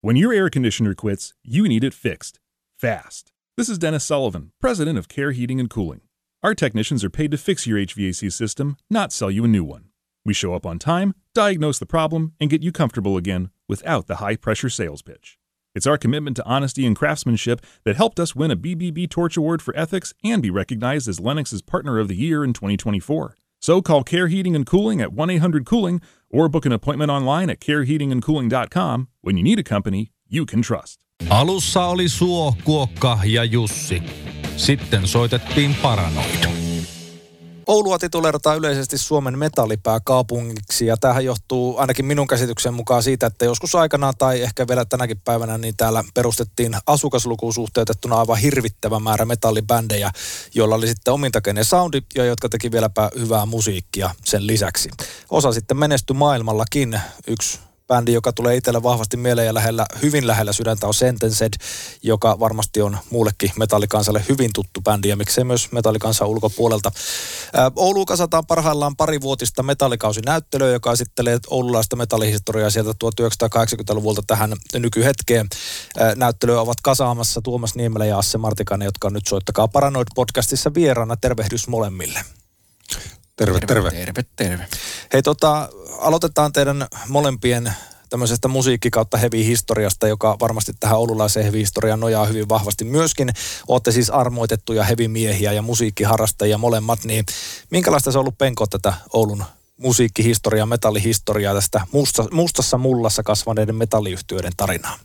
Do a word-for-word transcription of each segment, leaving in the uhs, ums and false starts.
When your air conditioner quits, you need it fixed. Fast. This is Dennis Sullivan, president of Care Heating and Cooling. Our technicians are paid to fix your H V A C system, not sell you a new one. We show up on time, diagnose the problem, and get you comfortable again without the high-pressure sales pitch. It's our commitment to honesty and craftsmanship that helped us win a B B B Torch Award for Ethics and be recognized as Lennox's Partner of the Year in twenty twenty-four. So call Care Heating and Cooling at one eight hundred cooling or book an appointment online at care heating and cooling dot com. When you need a company you can trust. Alussa oli Suo, Kuokka ja Jussi. Sitten soitettiin Paranoid. Oulua tituleerataan yleisesti Suomen metallipääkaupungiksi ja tämähän johtuu ainakin minun käsityksen mukaan siitä, että joskus aikanaan tai ehkä vielä tänäkin päivänä niin täällä perustettiin asukaslukuun suhteutettuna aivan hirvittävä määrä metallibändejä, joilla oli sitten omintakeinen soundi ja jotka teki vieläpä hyvää musiikkia sen lisäksi. Osa sitten menestyi maailmallakin. Yksi bändi, joka tulee itselle vahvasti mieleen ja lähellä, hyvin lähellä sydäntä on Sentenced, joka varmasti on muullekin metallikansalle hyvin tuttu bändi ja miksei myös metallikansan ulkopuolelta. Ää, Ouluun kasataan parhaillaan parivuotista metallikausinäyttelyä, joka esittelee oululaista metallihistoriaa sieltä tuhatyhdeksänsataakahdeksankymmentäluvulta tähän nykyhetkeen. Ää, näyttelyä ovat kasaamassa Tuomas Niemelä ja Asse Martikainen, jotka on nyt Soittakaa Paranoid-podcastissa vieraana. Tervehdys molemmille. Terve, terve. Terve, terve. Hei tota, aloitetaan teidän molempien tämmöisestä musiikki kautta heavy-historiasta, joka varmasti tähän oululaiseen heavy-historiaan nojaa hyvin vahvasti myöskin. Olette siis armoitettuja heavy-miehiä ja musiikkiharrastajia molemmat, niin minkälaista se on ollut penkoa tätä Oulun musiikkihistoriaa, metallihistoriaa, tästä musta, mustassa mullassa kasvaneiden metalliyhtiöiden tarinaa?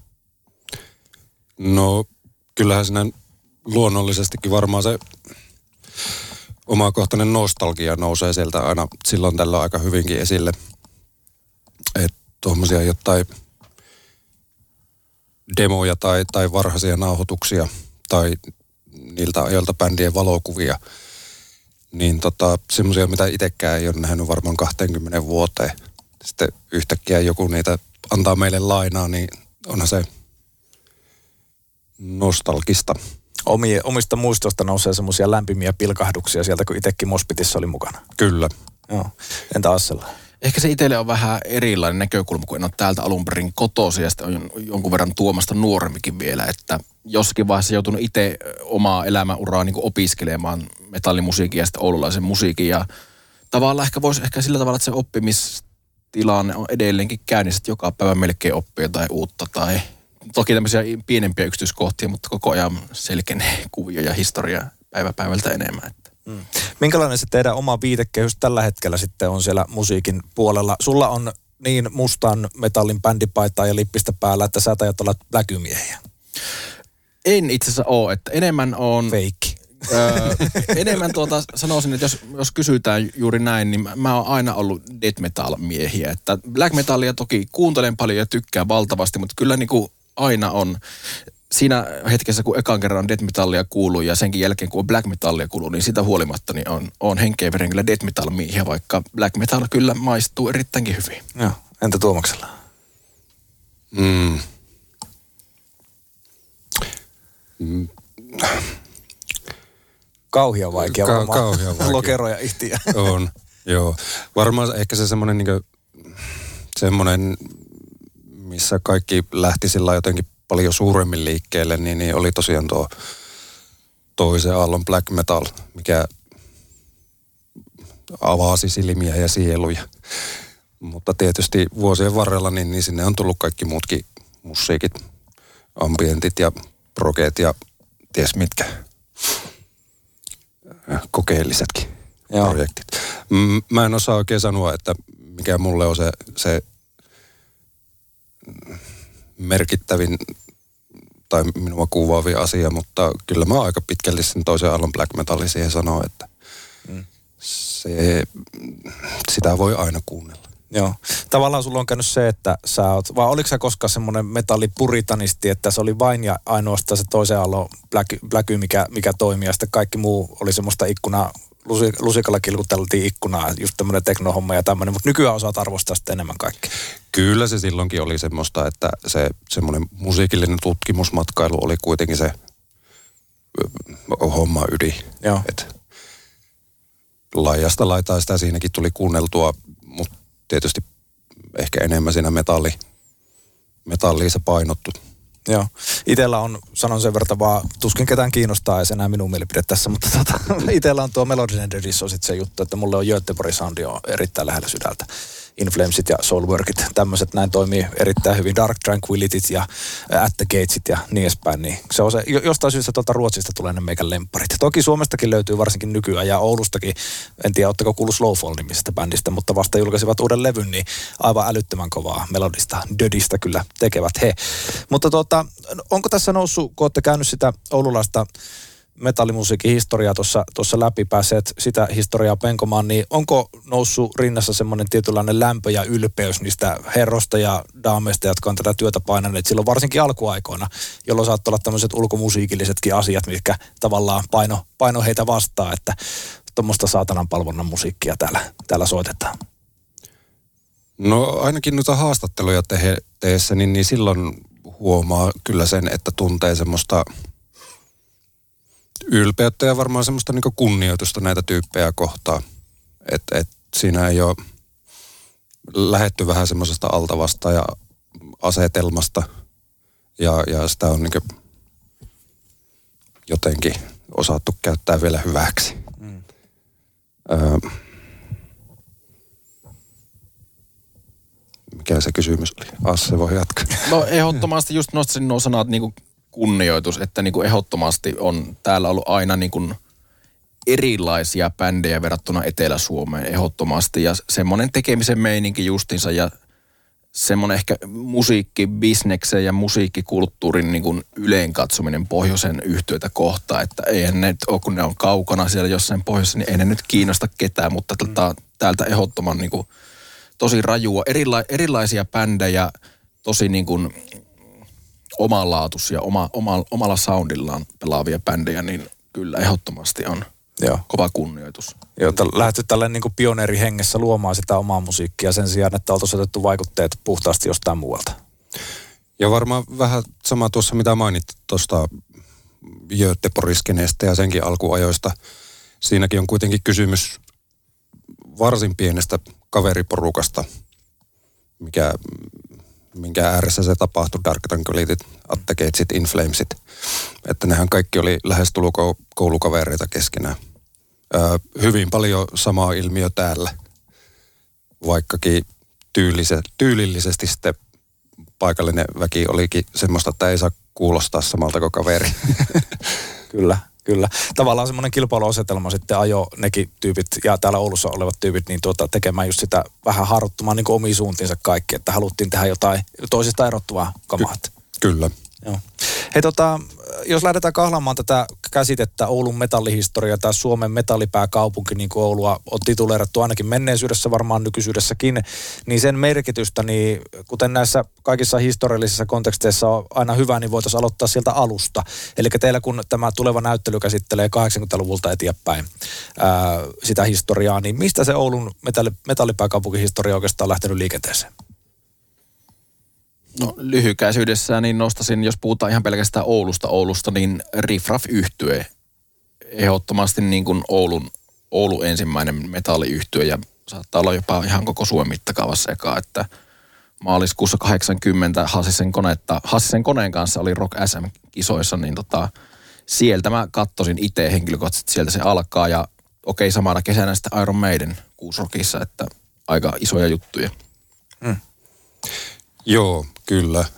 No kyllähän siinä luonnollisestikin varmaan se omakohtainen nostalgia nousee sieltä aina silloin tällä aika hyvinkin esille. Että tuommoisia jotain demoja tai, tai varhaisia nauhoituksia tai niiltä ajoilta bändien valokuvia, niin tota, semmoisia, mitä itsekään ei ole nähnyt varmaan kaksikymmentä vuoteen. Sitten yhtäkkiä joku niitä antaa meille lainaa, niin onhan se nostalgista. Omie, omista muistoista nousee semmoisia lämpimiä pilkahduksia sieltä, kun itsekin Mospitissä oli mukana. Kyllä. Joo. Entä Assella? Ehkä se itselle on vähän erilainen näkökulma, kun en ole täältä alun perin kotoisin ja sitten on jonkun verran Tuomasta nuoremmikin vielä, että jossakin vaiheessa joutunut itse omaa elämänuraa niin kuin opiskelemaan metallimusiikin ja sitten oululaisen musiikin ja tavallaan ehkä voisi ehkä sillä tavalla, että se oppimistilanne on edelleenkin käynnissä, että joka päivä melkein oppii jotain uutta tai toki tämmöisiä pienempiä yksityiskohtia, mutta koko ajan selkenee kuvia ja historiaa päivä päivältä enemmän. Että. Mm. Minkälainen se teidän oma viitekehys tällä hetkellä sitten on siellä musiikin puolella? Sulla on niin mustan metallin bändipaitaa ja lippistä päällä, että sä tajat olla läkymiehiä. En itse asiassa ole, että enemmän on... Feikki. Öö, enemmän tuota sanoisin, että jos, jos kysytään juuri näin, niin mä, mä oon aina ollut death metal miehiä. Että black metalia toki kuuntelen paljon ja tykkään valtavasti, mutta kyllä niin kuin aina on siinä hetkessä, kun ekan kerran death metallia kuuluu ja senkin jälkeen, kun on black metallia kuuluu, niin sitä huolimatta niin on, on henkeä veren kyllä death metal miehiä, vaikka black metal kyllä maistuu erittäinkin hyvin. Joo. Entä Tuomaksella? Mm. Mm. Kauhia vaikea Ka- varmaan. kauhia vaikea. Lokeroja ihtiä. On, joo. Varmaan ehkä se semmoinen niin semmoinen, missä kaikki lähti sillä jotenkin paljon suuremmin liikkeelle, niin, niin oli tosiaan tuo toisen aallon black metal, mikä avasi silmiä ja sieluja. Mutta tietysti vuosien varrella niin, niin sinne on tullut kaikki muutkin musiikit, ambientit ja progeet ja ties mitkä kokeellisetkin Joo. projektit. Mä en osaa oikein sanoa, että mikä mulle on se, se merkittävin tai minua kuvaavin asia, mutta kyllä mä aika pitkälti sen toisen aallon black metalin siihen sanoa, että mm. se, sitä voi aina kuunnella. Joo. Tavallaan sulla on käynyt se, että sä oot, vai oliko sä koskaan semmoinen metallipuritanisti, että se oli vain ja ainoastaan se toisen aallon bläky, bläky, mikä, mikä toimii, ja sitten kaikki muu oli semmoista ikkunaa, lusikalla kilkuteltiin ikkunaa, just tämmöinen teknohomma ja tämmöinen, mutta nykyään osaat arvostaa sitten enemmän kaikkea. Kyllä se silloinkin oli semmoista, että se semmoinen musiikillinen tutkimusmatkailu oli kuitenkin se homma ydin. Joo. Et laajasta laitaa sitä siinäkin tuli kuunneltua, mutta tietysti ehkä enemmän siinä metalli metalliin se painottu. Joo. Itellä on, sanon sen verran vaan, tuskin ketään kiinnostaa edes enää minun mielipide tässä, mutta tota, itellä on tuo Melody and the Diss on sitten se juttu, että mulle on Göteborgin soundi on erittäin lähellä sydältä. In Flamesit ja Soulworkit, tämmöiset näin toimii erittäin hyvin. Dark Tranquilityt ja At the Gatesit ja niin edespäin. Niin se on se, jostain syystä tuolta Ruotsista tulee ne meikän lempparit. Toki Suomestakin löytyy varsinkin nykyään ja Oulustakin, en tiedä, ootteko kuullut Slowfall-nimisestä bändistä, mutta vasta julkaisivat uuden levyn, niin aivan älyttömän kovaa melodista, dödistä kyllä tekevät he. Mutta tuota, onko tässä noussut, kun olette käynyt sitä oululaista metallimusiikin historiaa tuossa, tuossa läpi, pääseet sitä historiaa penkomaan, niin onko noussut rinnassa semmoinen tietynlainen lämpö ja ylpeys niistä herrosta ja daameista, jotka on tätä työtä painaneet silloin varsinkin alkuaikoina, jolloin saattoi olla tämmöiset ulkomusiikillisetkin asiat, mitkä tavallaan paino, paino heitä vastaan, että tuommoista saatanan palvonnan musiikkia täällä, täällä soitetaan. No ainakin noita haastatteluja te- teessä, niin, niin silloin huomaa kyllä sen, että tuntee semmoista ylpeyttä ja varmaan semmoista niin kunnioitusta näitä tyyppejä kohtaan. Että et siinä ei ole lähetty vähän semmoisesta altavasta ja asetelmasta ja, ja sitä on niin jotenkin osattu käyttää vielä hyväksi. Mm. Öö, mikä se kysymys oli? Asse voi jatkaa. No ehdottomasti just nostaisin nuo sanat niinku kunnioitus, että niinku ehdottomasti on täällä ollut aina niinku erilaisia bändejä verrattuna Etelä-Suomeen ehdottomasti ja semmoinen tekemisen meininki justinsa ja semmoinen ehkä musiikkibisneksen ja musiikkikulttuurin niinku yleen katsominen pohjoisen yhtiöitä kohtaan, että eihän ne ole, kun ne on kaukana siellä jossain pohjoisessa, niin ei ne nyt kiinnosta ketään, mutta täältä, täältä ehdottoman niinku tosi rajua, erila, erilaisia bändejä, tosi niinku omanlaatuisia, oma, oma, omalla soundillaan pelaavia bändejä, niin kyllä ehdottomasti on Joo. kova kunnioitus. Joo, lähdetty tälleen niin kuin pioneerihengessä luomaan sitä omaa musiikkia sen sijaan, että oltaisiin otettu vaikutteet puhtaasti jostain muualta. Ja varmaan vähän sama tuossa, mitä mainit tuosta Göteborgiskeneestä ja senkin alkuajoista. Siinäkin on kuitenkin kysymys varsin pienestä kaveriporukasta, mikä... minkä ääressä se tapahtui, Dark Tranquilityt, At the Gatesit, In Flamesit. Että nehän kaikki oli lähestulkoon koulukavereita keskenään. Öö, hyvin paljon samaa ilmiö täällä, vaikkakin tyylise, tyylillisesti sitten paikallinen väki olikin semmoista, että ei saa kuulostaa samalta kuin kaveri. Kyllä. Kyllä. Tavallaan semmoinen kilpailuasetelma sitten ajo nekin tyypit ja täällä Oulussa olevat tyypit niin tuota, tekemään just sitä vähän harjoittumaan niin kuin omiin suuntiinsa kaikki, että haluttiin tehdä jotain toisista erottuvaa kamaa. Ky- kyllä. Joo. Hei tota, jos lähdetään kahlaamaan tätä käsitettä Oulun metallihistoria tai Suomen metallipääkaupunki, niin kuin Oulua on tituleerattu ainakin menneisyydessä, varmaan nykyisyydessäkin, niin sen merkitystä, niin kuten näissä kaikissa historiallisissa konteksteissa on aina hyvä, niin voitaisiin aloittaa sieltä alusta. Eli teillä kun tämä tuleva näyttely käsittelee kahdeksankymmentäluvulta eteenpäin ää, sitä historiaa, niin mistä se Oulun metalli, metallipääkaupunkihistoria oikeastaan on lähtenyt liikenteeseen? No lyhykäisyydessään niin nostasin, jos puhutaan ihan pelkästään Oulusta, Oulusta, niin Riff Raff -yhtye. Ehdottomasti niin kuin Oulun, Oulun ensimmäinen metalliyhtye ja saattaa olla jopa ihan koko Suomen mittakaavassa eka, että maaliskuussa kahdeksankymmentä Hassisen, konetta, Hassisen koneen kanssa oli Rock S M-kisoissa, niin tota, sieltä mä kattosin itse henkilökohtaisesti, sieltä se alkaa ja okei, samana kesänä sitten Iron Maiden Kuusrockissa, että aika isoja juttuja. Mm. Joo, kyllä. Äh,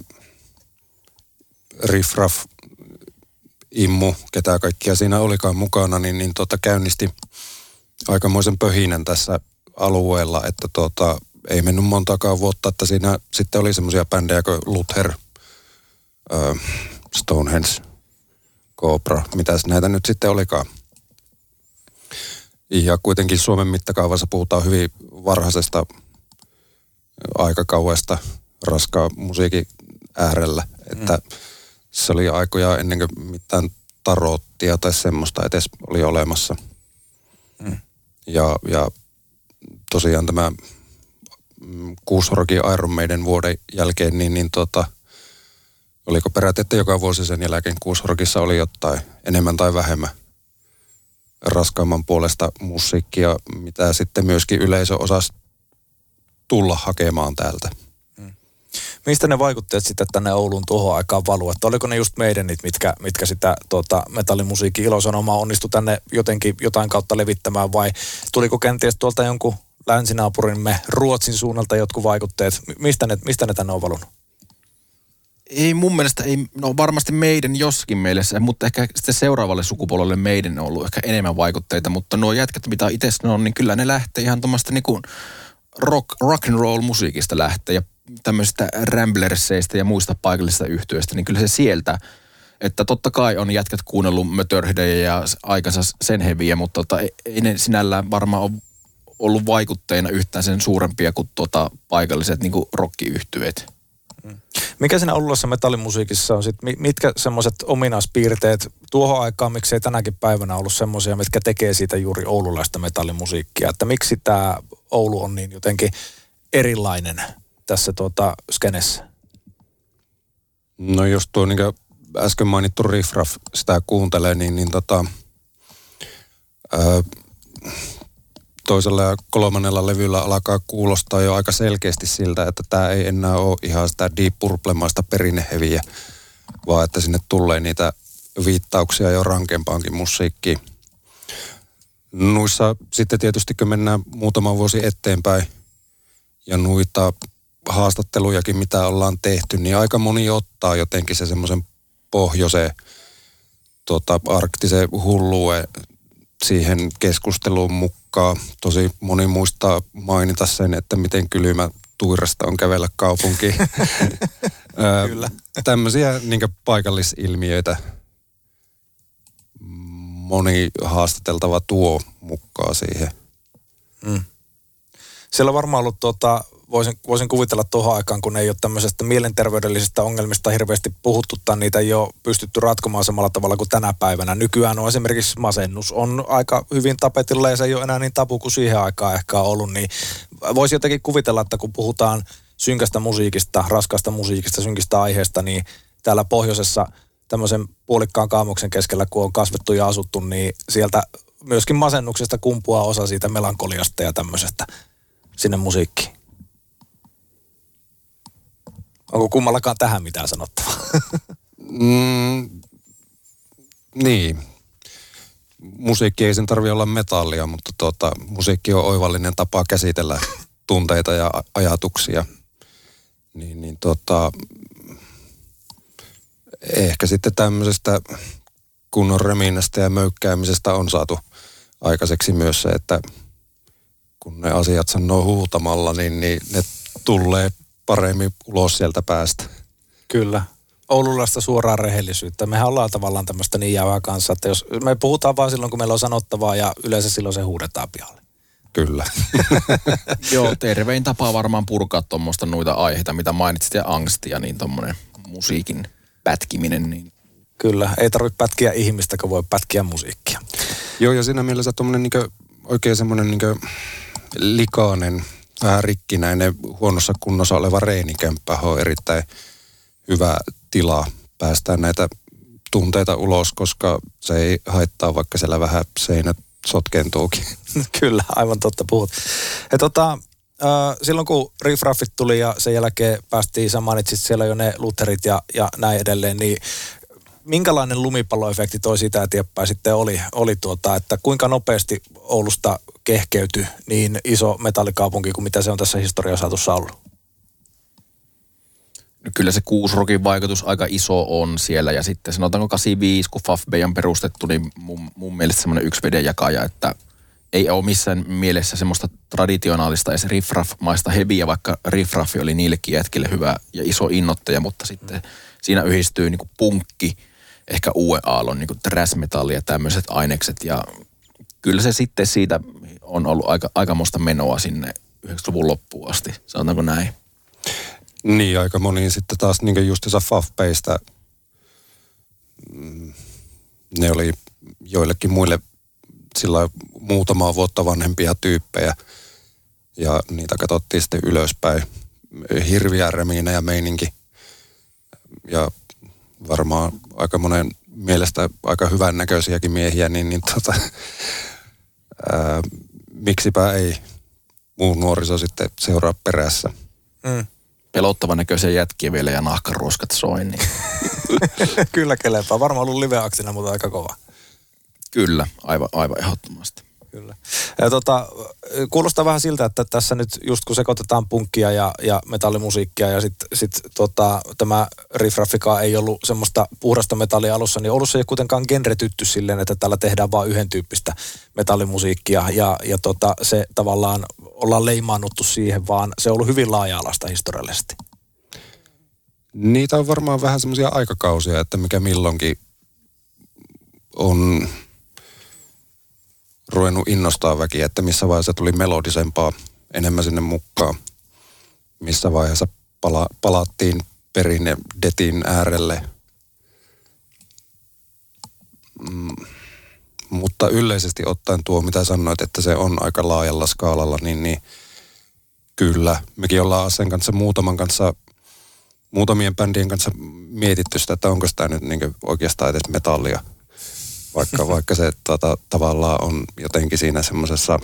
Riff Raff, Immu, ketä kaikkia siinä olikaan mukana, niin, niin tota, käynnisti aikamoisen pöhinän tässä alueella, että tota, ei mennyt montaakaan vuotta, että siinä sitten oli semmoisia bändejä kuin Luther, äh, Stonehenge, Cobra, mitäs näitä nyt sitten olikaan. Ja kuitenkin Suomen mittakaavassa puhutaan hyvin varhaisesta aikakauesta raskaan musiikin äärellä, että mm. se oli aikoja ennen kuin mitään tarottia tai semmoista edes oli olemassa. Mm. Ja, ja tosiaan tämä Kuusrokin Iron Maiden vuoden jälkeen, niin, niin tota, oliko peräti, että joka vuosi sen jälkeen Kuusrokissa oli jotain enemmän tai vähemmän raskaamman puolesta musiikkia, mitä sitten myöskin yleisö osasi tulla hakemaan täältä. Mistä ne vaikutteet sitten tänne Ouluun tuohon aikaan valuu? Että oliko ne just meidän niitä, mitkä, mitkä sitä tuota, metallimusiikin ilosanomaa onnistu tänne jotenkin jotain kautta levittämään vai tuliko kenties tuolta jonkun länsinaapurimme Ruotsin suunnalta jotkut vaikutteet? Mistä ne, mistä ne tänne on valunut? Ei mun mielestä, ei, no varmasti meidän jossakin mielessä, mutta ehkä sitten seuraavalle sukupolvelle meidän on ollut ehkä enemmän vaikutteita, mutta nuo jätkät, mitä itse sanon, niin kyllä ne lähtee ihan tuommoista niin kuin rock, rock and roll musiikista lähtee ja tämmöisistä Ramblerseistä ja muista paikallisista yhtyeistä, niin kyllä se sieltä, että totta kai on jätkät kuunnellut Motörheadia ja aikansa sen heviä, mutta tota, ei, ei ne sinällään varmaan ole ollut vaikutteina yhtään sen suurempia kuin tota paikalliset niin kuin rock-yhtyeet. Mikä siinä Oululassa metallimusiikissa on sitten, mitkä semmoiset ominaispiirteet tuohon aikaan, miksei tänäkin päivänä ollut semmoisia, mitkä tekee siitä juuri oululaista metallimusiikkia, että miksi tämä Oulu on niin jotenkin erilainen tässä tuota skenessä? No jos tuo niin kuin äsken mainittu Riff Raff sitä kuuntelee, niin, niin tota, ää, toisella ja kolmannella levyllä alkaa kuulostaa jo aika selkeästi siltä, että tämä ei enää ole ihan sitä Deep Purple-maista perinneheviä, vaan että sinne tulee niitä viittauksia jo rankempaankin musiikkiin. Nuissa sitten tietysti, kun mennään muutama vuosi eteenpäin ja nuita haastattelujakin, mitä ollaan tehty, niin aika moni ottaa jotenkin se semmoisen pohjoisen tota, arktisen hulluuden siihen keskusteluun mukaan. Tosi moni muistaa mainita sen, että miten kylmä tuirasta on kävellä kaupunkiin. Kyllä. Tämmöisiä niin kuin paikallisilmiöitä moni haastateltava tuo mukaan siihen. Mm. Siellä on varmaan ollut, tuota, voisin, voisin kuvitella tuohon aikaan, kun ei ole tämmöisestä mielenterveydellisistä ongelmista hirveästi puhuttu, tai niitä ei ole pystytty ratkomaan samalla tavalla kuin tänä päivänä. Nykyään on esimerkiksi masennus on aika hyvin tapetilla ja se ei ole enää niin tabu kuin siihen aikaan ehkä on ollut. Niin voisi jotenkin kuvitella, että kun puhutaan synkästä musiikista, raskaasta musiikista, synkistä aiheesta, niin täällä pohjoisessa tämmöisen puolikkaan kaamuksen keskellä, kun on kasvettu ja asuttu, niin sieltä myöskin masennuksesta kumpuaa osa siitä melankoliasta ja tämmöisestä sinne musiikkiin. Onko kummallakaan tähän mitään sanottavaa? Mm, niin. Musiikki ei sen tarvitse olla metallia, mutta tuota, musiikki on oivallinen tapa käsitellä tunteita ja ajatuksia. Niin, niin tota, ehkä sitten tämmöisestä kunnon reminästä ja möykkäämisestä on saatu aikaiseksi myös se, että kun ne asiat sanoo huutamalla, niin, niin ne tulee paremmin ulos sieltä päästä. Kyllä. Oululaista suoraa rehellisyyttä. Mehän ollaan tavallaan tämmöistä niin jäävää kanssa, että jos me puhutaan vaan silloin, kun meillä on sanottavaa ja yleensä silloin se huudetaan pihalle. Kyllä. Joo, tervein tapa varmaan purkaa tuommoista noita aiheita, mitä mainitsit, ja angstia, niin tommonen musiikin pätkiminen. Niin. Kyllä, ei tarvitse pätkiä ihmistä, kun voi pätkiä musiikkia. Joo, ja siinä mielessä tuommoinen niinkö, oikein semmoinen niinkö likainen, vähän rikkinäinen, huonossa kunnossa oleva reenikämppä on erittäin hyvä tila päästään näitä tunteita ulos, koska se ei haittaa, vaikka siellä vähän seinät sotkentuukin. Kyllä, aivan totta puhut. Ja tota, äh, silloin kun Riff Raffit tuli ja sen jälkeen päästiin, sä mainitsit siellä jo ne Lutherit ja, ja näin edelleen, niin minkälainen lumipalloefekti toi sitä eteenpäin sitten oli, oli tuota, että kuinka nopeasti Oulusta kehkeytyi niin iso metallikaupunki kuin mitä se on tässä historiasaatossa ollut? No kyllä se kuusrokin vaikutus aika iso on siellä, ja sitten sanotaanko kahdeksankymmentäviisi, kun F A F B on perustettu, niin mun, mun mielestä semmoinen yksi vedenjakaja, että ei ole missään mielessä semmoista traditionaalista edes riff-raff-maista heviä, vaikka riff-raffi oli niillekin jätkille hyvä ja iso innoittaja, mutta sitten siinä yhdistyy niinku punkki, ehkä uuden aallon niinku thrash-metalli ja tämmöiset ainekset, ja kyllä se sitten siitä on ollut aika, aikamoista menoa sinne yhdeksänkymmentäluvun loppuun asti, sanotaanko näin. Niin, aika moni sitten taas niin justiinsa F A F B:stä, ne oli joillekin muille sillä muutamaa vuotta vanhempia tyyppejä, ja niitä katsottiin sitten ylöspäin. Hirviä remiinä ja meininki, ja varmaan aika monen mielestä aika hyvän näköisiäkin miehiä, niin, niin tota, ää, miksipä ei muu nuoriso sitten seuraa perässä. Mm. pelottavan näköisiä jätkiä vielä ja nahkaruoskat soi. Niin. Kyllä kelepaa. Varmaan ollut live-aksina, mutta aika kova. Kyllä, aivan, aivan ehdottomasti. Kyllä. Ja tota, kuulostaa vähän siltä, että tässä nyt just kun sekoitetaan punkkia ja, ja metallimusiikkia ja sitten sit, tota, tämä riffraffikaan ei ollut semmoista puhdasta metallia alussa, niin Oulussa ei ole kuitenkaan genretytty silleen, että täällä tehdään vain yhden tyyppistä metallimusiikkia ja, ja tota, se tavallaan ollaan leimaannuttu siihen, vaan se on ollut hyvin laaja-alaista historiallisesti. Niitä on varmaan vähän semmoisia aikakausia, että mikä milloinkin on ruvennut innostaa väkiä, että missä vaiheessa tuli melodisempaa enemmän sinne mukaan. Missä vaiheessa pala, palattiin perinne detin äärelle. Mm, mutta yleisesti ottaen tuo, mitä sanoit, että se on aika laajalla skaalalla, niin, niin kyllä. Mekin ollaan sen kanssa muutaman kanssa, muutamien bändien kanssa mietitty sitä, että onko sitä nyt niin oikeastaan edes metallia. Vaikka, vaikka se tota, tavallaan on jotenkin siinä semmoisessa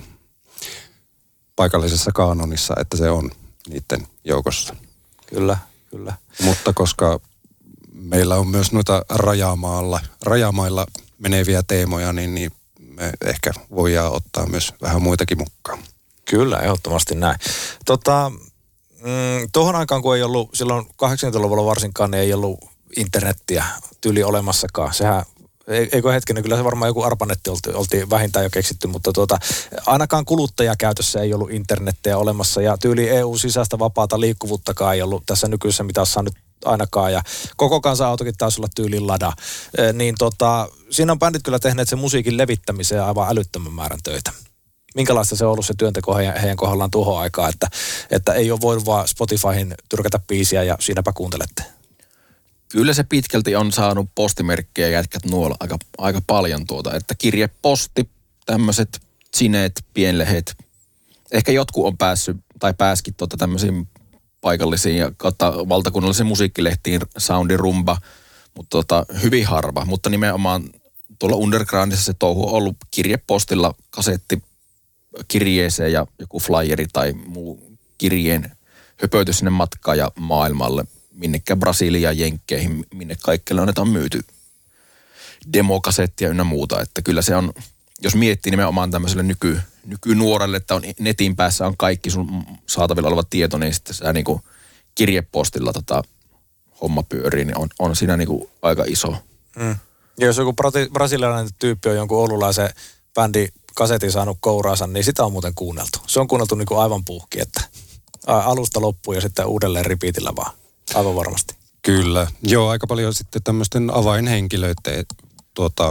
paikallisessa kaanonissa, että se on niiden joukossa. Kyllä, kyllä. Mutta koska meillä on myös noita rajamaalla, rajamailla meneviä teemoja, niin, niin me ehkä voidaan ottaa myös vähän muitakin mukaan. Kyllä, ehdottomasti näin. Tota, mm, tuohon aikaan, kun ei ollut, silloin kahdeksankymmentäluvulla varsinkaan, niin ei ollut internettiä tyyli olemassakaan. Sehän eikö hetkinen, kyllä se varmaan joku arpanetti oltiin, oltiin vähintään jo keksitty, mutta tuota, ainakaan kuluttajakäytössä ei ollut internettiä olemassa ja tyyli E U-sisäistä vapaata liikkuvuuttakaan ei ollut tässä nykyisessä mitassa nyt ainakaan ja koko kansa-autokin taisi olla tyylin lada. E, niin tota, siinä on bändit kyllä tehneet sen musiikin levittämiseen aivan älyttömän määrän töitä. Minkälaista se on ollut se työnteko heidän, heidän kohdallaan tuohon aikaan, että, että ei ole voinut vaan Spotifyhin tyrkätä biisiä ja siinäpä kuuntelette? Kyllä se pitkälti on saanut postimerkkejä jätkät nuolla aika, aika paljon tuota, että kirjeposti, tämmöiset sineet, pienlehet. Ehkä jotkut on päässyt tai pääskin tuota tämmöisiin paikallisiin ja kautta valtakunnallisiin musiikkilehtiin, Soundi, Rumba, mutta tota, hyvin harva. Mutta nimenomaan tuolla undergroundissa se touhu on ollut kirjepostilla, kasetti kirjeeseen ja joku flyeri tai muu kirjeen höpöity sinne matkaan ja maailmalle. Minnekään Brasiliaan, Jenkkeihin, minne kaikille on, että on myyty demokasettia ynnä muuta. Että kyllä se on, jos miettii nimenomaan tämmöiselle nyky, nykynuorelle, että on netin päässä on kaikki sun saatavilla oleva tieto, niin sitten sä niinku kirjepostilla tota homma pyörii, niin on, on siinä niinku aika iso. Mm. Ja jos joku brasilialainen tyyppi on jonkun oululaisen bändin kasetin saanut kouraansa, niin sitä on muuten kuunneltu. Se on kuunneltu niinku aivan puhki, että alusta loppuun ja sitten uudelleen repeatillä vaan. Aivan varmasti. Kyllä. Joo, aika paljon sitten tämmöisten avainhenkilöiden tuota,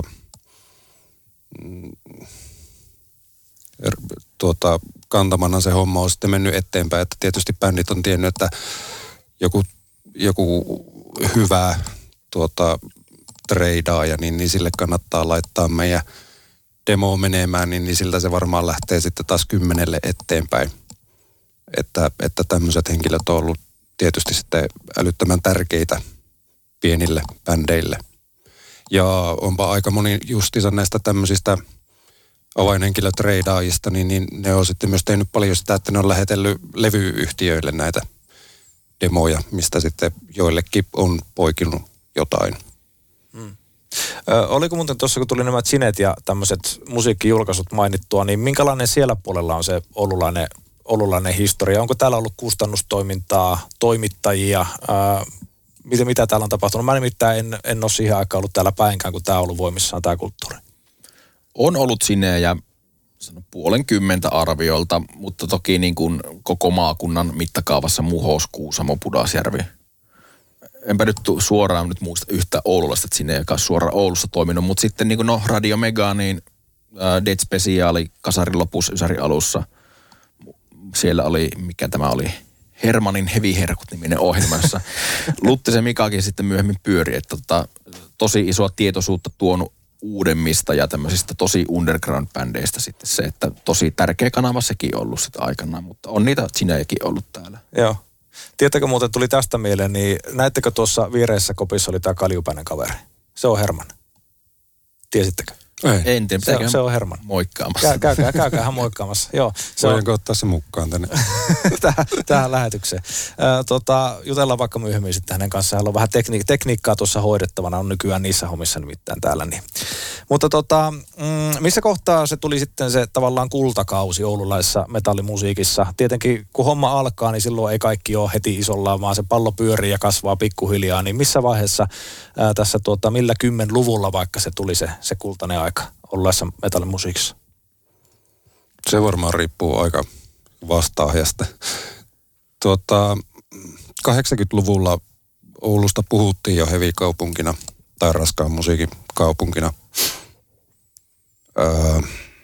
tuota, kantamana se homma on sitten mennyt eteenpäin. Että tietysti bändit on tiennyt, että joku, joku hyvä tuota, treidaaja, niin, niin sille kannattaa laittaa meidän demo menemään, niin, niin siltä se varmaan lähtee sitten taas kymmenelle eteenpäin. Että, että tämmöiset henkilöt on ollut tietysti sitten älyttömän tärkeitä pienille bändeille. Ja onpa aika moni justiinsa näistä tämmöisistä avainhenkilötreidaajista, niin, niin ne on sitten myös tehnyt paljon sitä, että ne on lähetellyt levyyhtiöille näitä demoja, mistä sitten joillekin on poikinut jotain. Hmm. Ö, oliko muuten tuossa, kun tuli nämä Zinet ja tämmöiset musiikkijulkaisut mainittua, niin minkälainen siellä puolella on se oululainen Oululainen historia. Onko täällä ollut kustannustoimintaa, toimittajia? Ää, mitä, mitä täällä on tapahtunut? Mä nimittäin en, en ole siihen aikaan ollut täällä päinkään, kun tää on ollut voimissaan tämä kulttuuri. On ollut sinne ja puolen kymmentä arviolta, mutta toki niin kuin koko maakunnan mittakaavassa Muhos, Kuusamo, Pudasjärvi. Enpä nyt suoraan nyt muista yhtä oululaista sinne, joka on suoraan Oulussa toiminut, mutta sitten niin kuin no Radio Mega, niin ää, Dead Speciali, Kasarin lopussa, Ysärin alussa. Siellä oli, mikä tämä oli, Hermanin Heviherkut-niminen ohjelmassa. Luttisen Mikakin sitten myöhemmin pyöri, että tota, tosi isoa tietoisuutta tuonut uudemmista ja tämmöisistä tosi underground-bändeistä sitten se, että tosi tärkeä kanava sekin ollut sitä aikanaan, mutta on niitä sinäkin ollut täällä. Joo. Tiedättekö muuten, tuli tästä mieleen, niin näettekö tuossa viereisessä kopissa oli tämä kaljupäinen kaveri? Se on Herman. Tiesittekö? Ei. En tiedä, Se on, se on Herman. moikkaamassa. Käy, käykää, käykäähän moikkaamassa. Joo, se Voidaanko on ottaa se mukaan tänne? tähän, tähän lähetykseen. Ö, tota, jutellaan vaikka myöhemmin sitten hänen kanssaan. Hänellä on vähän tekni- tekniikkaa tuossa hoidettavana, on nykyään niissä hommissa nimittäin täällä. Niin. Mutta tota, mm, missä kohtaa se tuli sitten se tavallaan kultakausi oululaisessa metallimusiikissa? Tietenkin kun homma alkaa, niin silloin ei kaikki ole heti isollaan, vaan se pallo pyörii ja kasvaa pikkuhiljaa. Niin missä vaiheessa ää, tässä tuota, millä kymmenluvulla vaikka se tuli se, se kultainen aika ollessa metallimusiikissa? Se varmaan riippuu aika vastaajasta. Tuota, kahdeksankymmentäluvulla Oulusta puhuttiin jo heavy-kaupunkina tai raskaan musiikin kaupunkina. Öö,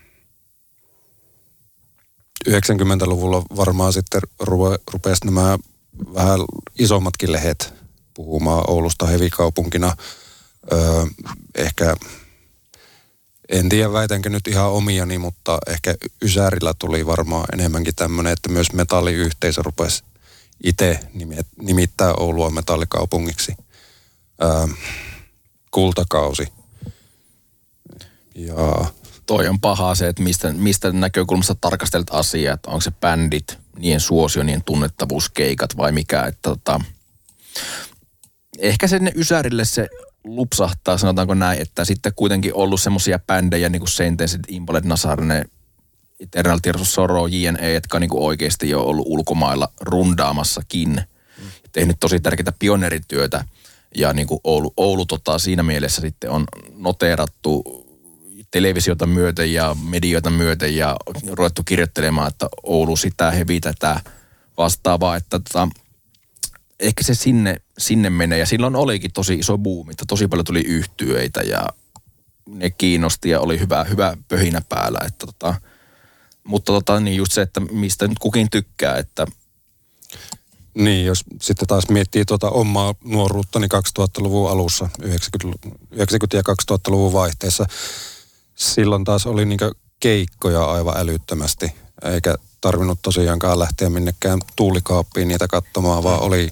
yhdeksänkymmentäluvulla varmaan sitten rupesi nämä vähän isommatkin lehdet puhumaan Oulusta heavy-kaupunkina. Öö, ehkä, en tiedä väitänkö nyt ihan omiani, mutta ehkä Ysärillä tuli varmaan enemmänkin tämmöinen, että myös metalliyhteisö rupesi itse nimittää Oulua metallikaupungiksi. Öö, kultakausi. Ja Toi on pahaa se, että mistä, mistä näkökulmasta tarkastelet asiaa, että onko se bändit, niiden suosio, niiden tunnettavuuskeikat vai mikä. Että tota, ehkä sinne Ysärille se lupsahtaa, sanotaanko näin, että sitten kuitenkin ollut semmoisia bändejä niin kuin Sentenced, Invalid, Nazarene, Eternal Tears of Sorrow, J N E, jotka on niin kuin oikeasti jo ollut ulkomailla rundaamassakin. Mm. Tehnyt tosi tärkeää pioneerityötä ja niin kuin Oulu, Oulu tota, siinä mielessä sitten on noteerattu televisiota myöten ja medioita myöten ja ruvettu kirjoittelemaan, että Oulu sitä, hevi tätä vastaavaa, että tota, ehkä se sinne, sinne menee. Ja silloin olikin tosi iso buumi, että tosi paljon tuli yhtyeitä ja ne kiinnosti ja oli hyvä, hyvä pöhinä päällä. Että tota, mutta tota, niin just se, että mistä nyt kukin tykkää, että niin, jos sitten taas miettii tuota omaa nuoruuttani kaksituhattaluvun alussa, yhdeksänkymmentä- ja kaksituhattaluvun vaihteessa, silloin taas oli niinkö keikkoja aivan älyttömästi, eikä tarvinnut tosiaankaan lähteä minnekään tuulikaappiin niitä katsomaan, vaan oli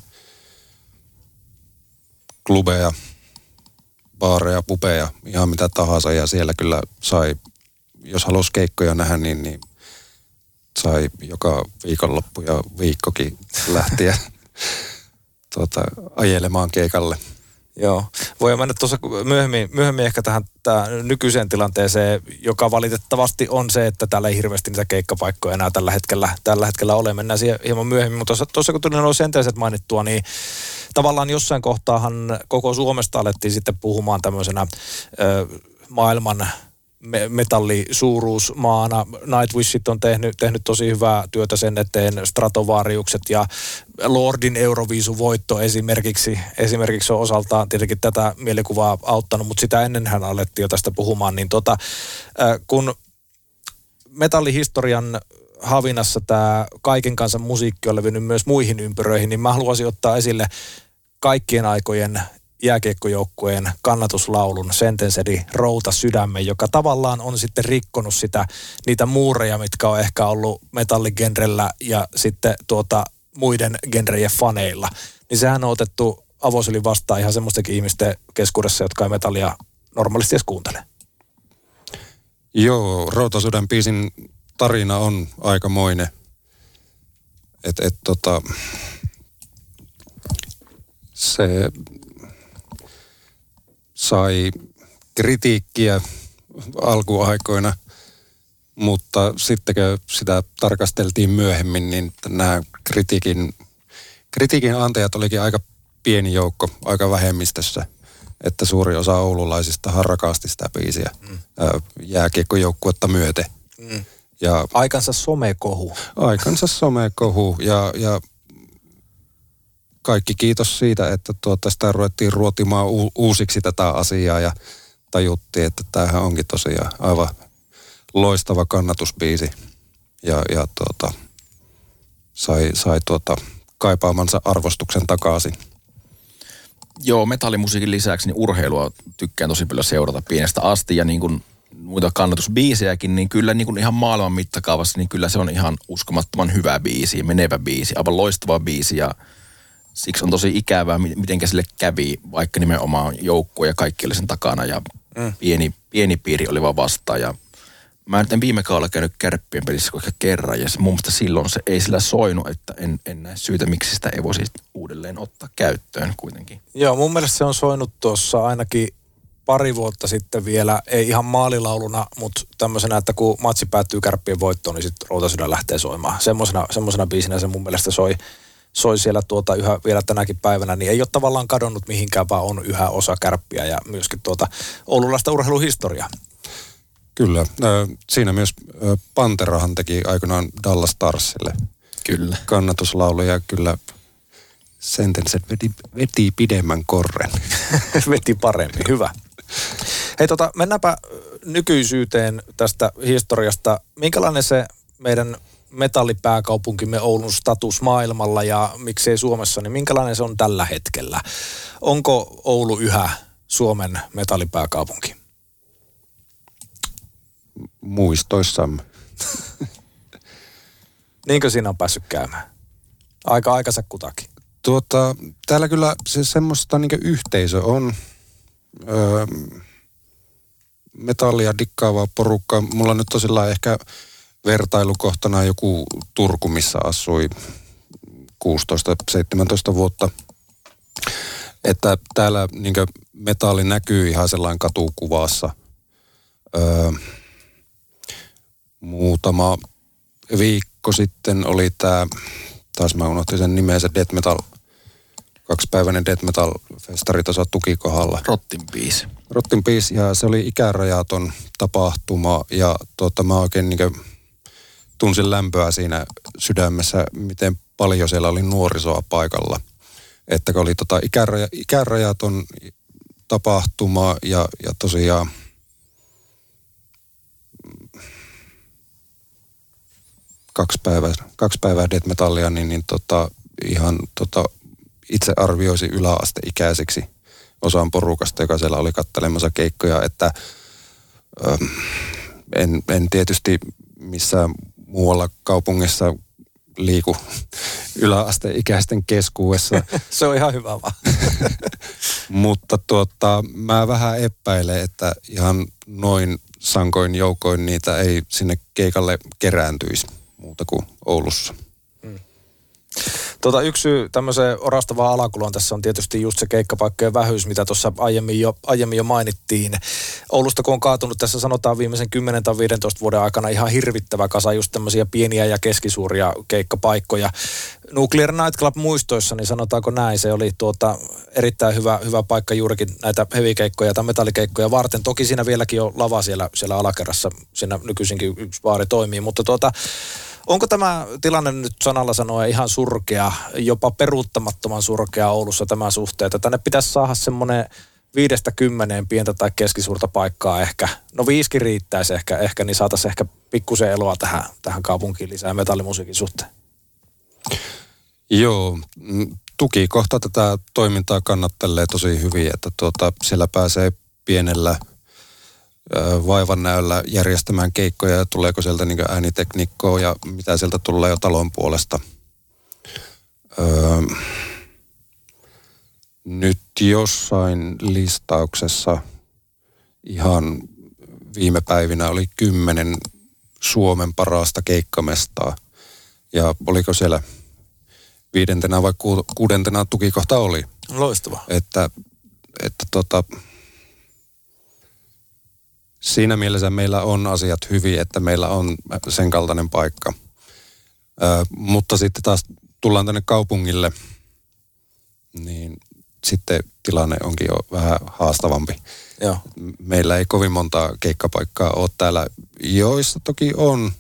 klubeja, baareja, pubeja, ihan mitä tahansa, ja siellä kyllä sai, jos halusi keikkoja nähdä, niin, niin sai joka viikonloppu ja viikkokin lähteä tuota, ajelemaan keikalle. Joo. Voi mennä tuossa myöhemmin, myöhemmin ehkä tähän tähän nykyiseen tilanteeseen, joka valitettavasti on se, että täällä ei hirveästi niitä keikkapaikkoja enää tällä hetkellä, tällä hetkellä ole. Mennään siihen hieman myöhemmin, mutta tuossa, tuossa kun tuli nuo Sentenced mainittua, niin tavallaan jossain kohtaahan koko Suomesta alettiin sitten puhumaan tämmöisenä ö, maailman metallisuuruusmaana. Nightwishit on tehnyt, tehnyt tosi hyvää työtä sen eteen, Stratovariukset ja Lordin Euroviisuvoitto esimerkiksi, esimerkiksi on osaltaan tietenkin tätä mielikuvaa auttanut, mutta sitä ennenhän alettiin jo tästä puhumaan, niin tota, kun metallihistorian havinassa tämä kaiken kansan musiikki on levinnyt myös muihin ympyröihin, niin mä haluaisin ottaa esille kaikkien aikojen jääkiekkojoukkueen kannatuslaulun Sentencedin Routa sydämen, joka tavallaan on sitten rikkonut sitä, niitä muureja, mitkä on ehkä ollut metalligenrellä ja sitten tuota muiden genrejen faneilla. Niin sehän on otettu avosylin vastaan ihan semmoistakin ihmisten keskuudessa, jotka ei metallia normaalisti edes kuuntele. Joo, Routa sydän biisin tarina on aikamoinen. Että et, tota, se sai kritiikkiä alkuaikoina, mutta sitten kun sitä tarkasteltiin myöhemmin, niin nämä kritiikin, kritiikin antajat olikin aika pieni joukko, aika vähemmistössä, että suuri osa oululaisista rakasti sitä biisiä mm. jääkiekkojoukkuetta myöten. Mm. Ja aikansa somekohu. Aikansa somekohu ja, ja kaikki kiitos siitä, että tuota sitä ruvettiin ruotimaan u- uusiksi tätä asiaa ja tajuttiin, että tämähän onkin tosiaan aivan loistava kannatusbiisi ja, ja tuota, sai, sai tuota kaipaamansa arvostuksen takaisin. Joo, metallimusiikin lisäksi niin urheilua tykkään tosi paljon seurata pienestä asti ja niin kuin muita kannatusbiisejäkin, niin kyllä niin kuin ihan maailman mittakaavassa, niin kyllä se on ihan uskomattoman hyvä biisi, menevä biisi, aivan loistava biisi ja siksi on tosi ikävää, miten sille kävi, vaikka nimenomaan joukkue ja kaikki oli sen takana ja mm. pieni, pieni piiri oli vaan vastaan ja mä nyt en viime kaudella käynyt Kärppien pelissä kuin ehkä kerran ja se, mun mielestä silloin se ei sillä soinut, että en, en näe syytä, miksi sitä ei voisi uudelleen ottaa käyttöön kuitenkin. Joo, mun mielestä se on soinut tuossa ainakin pari vuotta sitten vielä, ei ihan maalilauluna, mutta tämmöisenä, että kun matsi päättyy Kärppien voittoon, niin sitten Routasydän lähtee soimaan. Semmoisena, semmoisena biisinä se mun mielestä soi, soi siellä tuota yhä vielä tänäkin päivänä, niin ei ole tavallaan kadonnut mihinkään, vaan on yhä osa Kärppiä ja myöskin tuota oululaista urheiluhistoriaa. Kyllä. Siinä myös Panterahan teki aikanaan Dallas Starsille. Kyllä. Kannatuslaulu ja kyllä sentenset veti, veti pidemmän korren. Veti paremmin, hyvä. Hei tota, mennäänpä nykyisyyteen tästä historiasta. Minkälainen se meidän metallipääkaupunkimme Oulun status maailmalla ja miksei Suomessa, niin minkälainen se on tällä hetkellä? Onko Oulu yhä Suomen metallipääkaupunki? Muistoissamme. Niinkö siinä on päässyt käymään? Aika aikansa kutakin. Tuota, täällä kyllä se semmoista niin yhteisö on. Öö, metallia dikkaavaa porukkaa. Mulla on nyt tosiaan ehkä vertailukohtana joku Turku, missä asui kuusitoista seitsemäntoista vuotta. Että täällä niin metalli näkyy ihan sellainen katukuvassa. Öö, muutama viikko sitten oli tämä, taas mä unohtin sen nimeä, se Death Metal, kaksipäiväinen Death Metal-festari tuossa Tukikohdalla. Rottin Peace. Rottin Peace, ja se oli ikärajaton tapahtuma, ja tuota, mä oikein niin kuin tunsin lämpöä siinä sydämessä, miten paljon siellä oli nuorisoa paikalla. Että kun oli tota ikäraja, ikärajaton tapahtuma, ja, ja tosiaan kaksi päivää, kaksi päivää death metallia, niin, niin tota, ihan tota, itse arvioisin yläasteikäisiksi osaan porukasta, joka siellä oli kattelemassa keikkoja, että ähm, en, en tietysti missään muualla kaupungissa liiku yläasteikäisten keskuudessa. Se on ihan hyvä vaan. Mutta tuota, mä vähän epäilen, että ihan noin sankoin joukoin niitä ei sinne keikalle kerääntyisi muuta kuin Oulussa. Mm. Tota, yksi syy tämmöiseen orastavaan alakuloon tässä on tietysti just se keikkapaikkojen vähyys, mitä tuossa aiemmin jo, aiemmin jo mainittiin. Oulusta kun on kaatunut tässä sanotaan viimeisen kymmenen tai viisitoista vuoden aikana ihan hirvittävä kasa just tämmöisiä pieniä ja keskisuuria keikkapaikkoja. Nuclear Night Club muistoissa, niin sanotaanko näin, se oli tuota erittäin hyvä, hyvä paikka juurikin näitä heavy-keikkoja tai metallikeikkoja varten. Toki siinä vieläkin on lava siellä, siellä alakerrassa, siinä nykyisinkin yksi baari toimii, mutta tuota onko tämä tilanne nyt sanalla sanoen ihan surkea, jopa peruuttamattoman surkea Oulussa tämän suhteen, että tänne pitäisi saada semmoinen viidestä kymmeneen pientä tai keskisuurta paikkaa ehkä. No viisikin riittäisi ehkä, ehkä niin saataisiin ehkä pikkusen eloa tähän, tähän kaupunkiin lisää metallimusiikin suhteen. Joo, tukikohta tätä toimintaa kannattelee tosi hyvin, että tuota, siellä pääsee pienellä vaivannäöllä järjestämään keikkoja ja tuleeko sieltä niin äänitekniikkoa ja mitä sieltä tulee jo talon puolesta. Öö, nyt jossain listauksessa ihan viime päivinä oli kymmenen Suomen parasta keikkamestaa ja oliko siellä viidentenä vai ku, kuudentena tukikohta oli. Loistava. Että, että tota siinä mielessä meillä on asiat hyvin, että meillä on sen kaltainen paikka. Ö, mutta sitten taas tullaan tänne kaupungille, niin sitten tilanne onkin jo vähän haastavampi. Joo. Meillä ei kovin monta keikkapaikkaa ole täällä, joissa toki on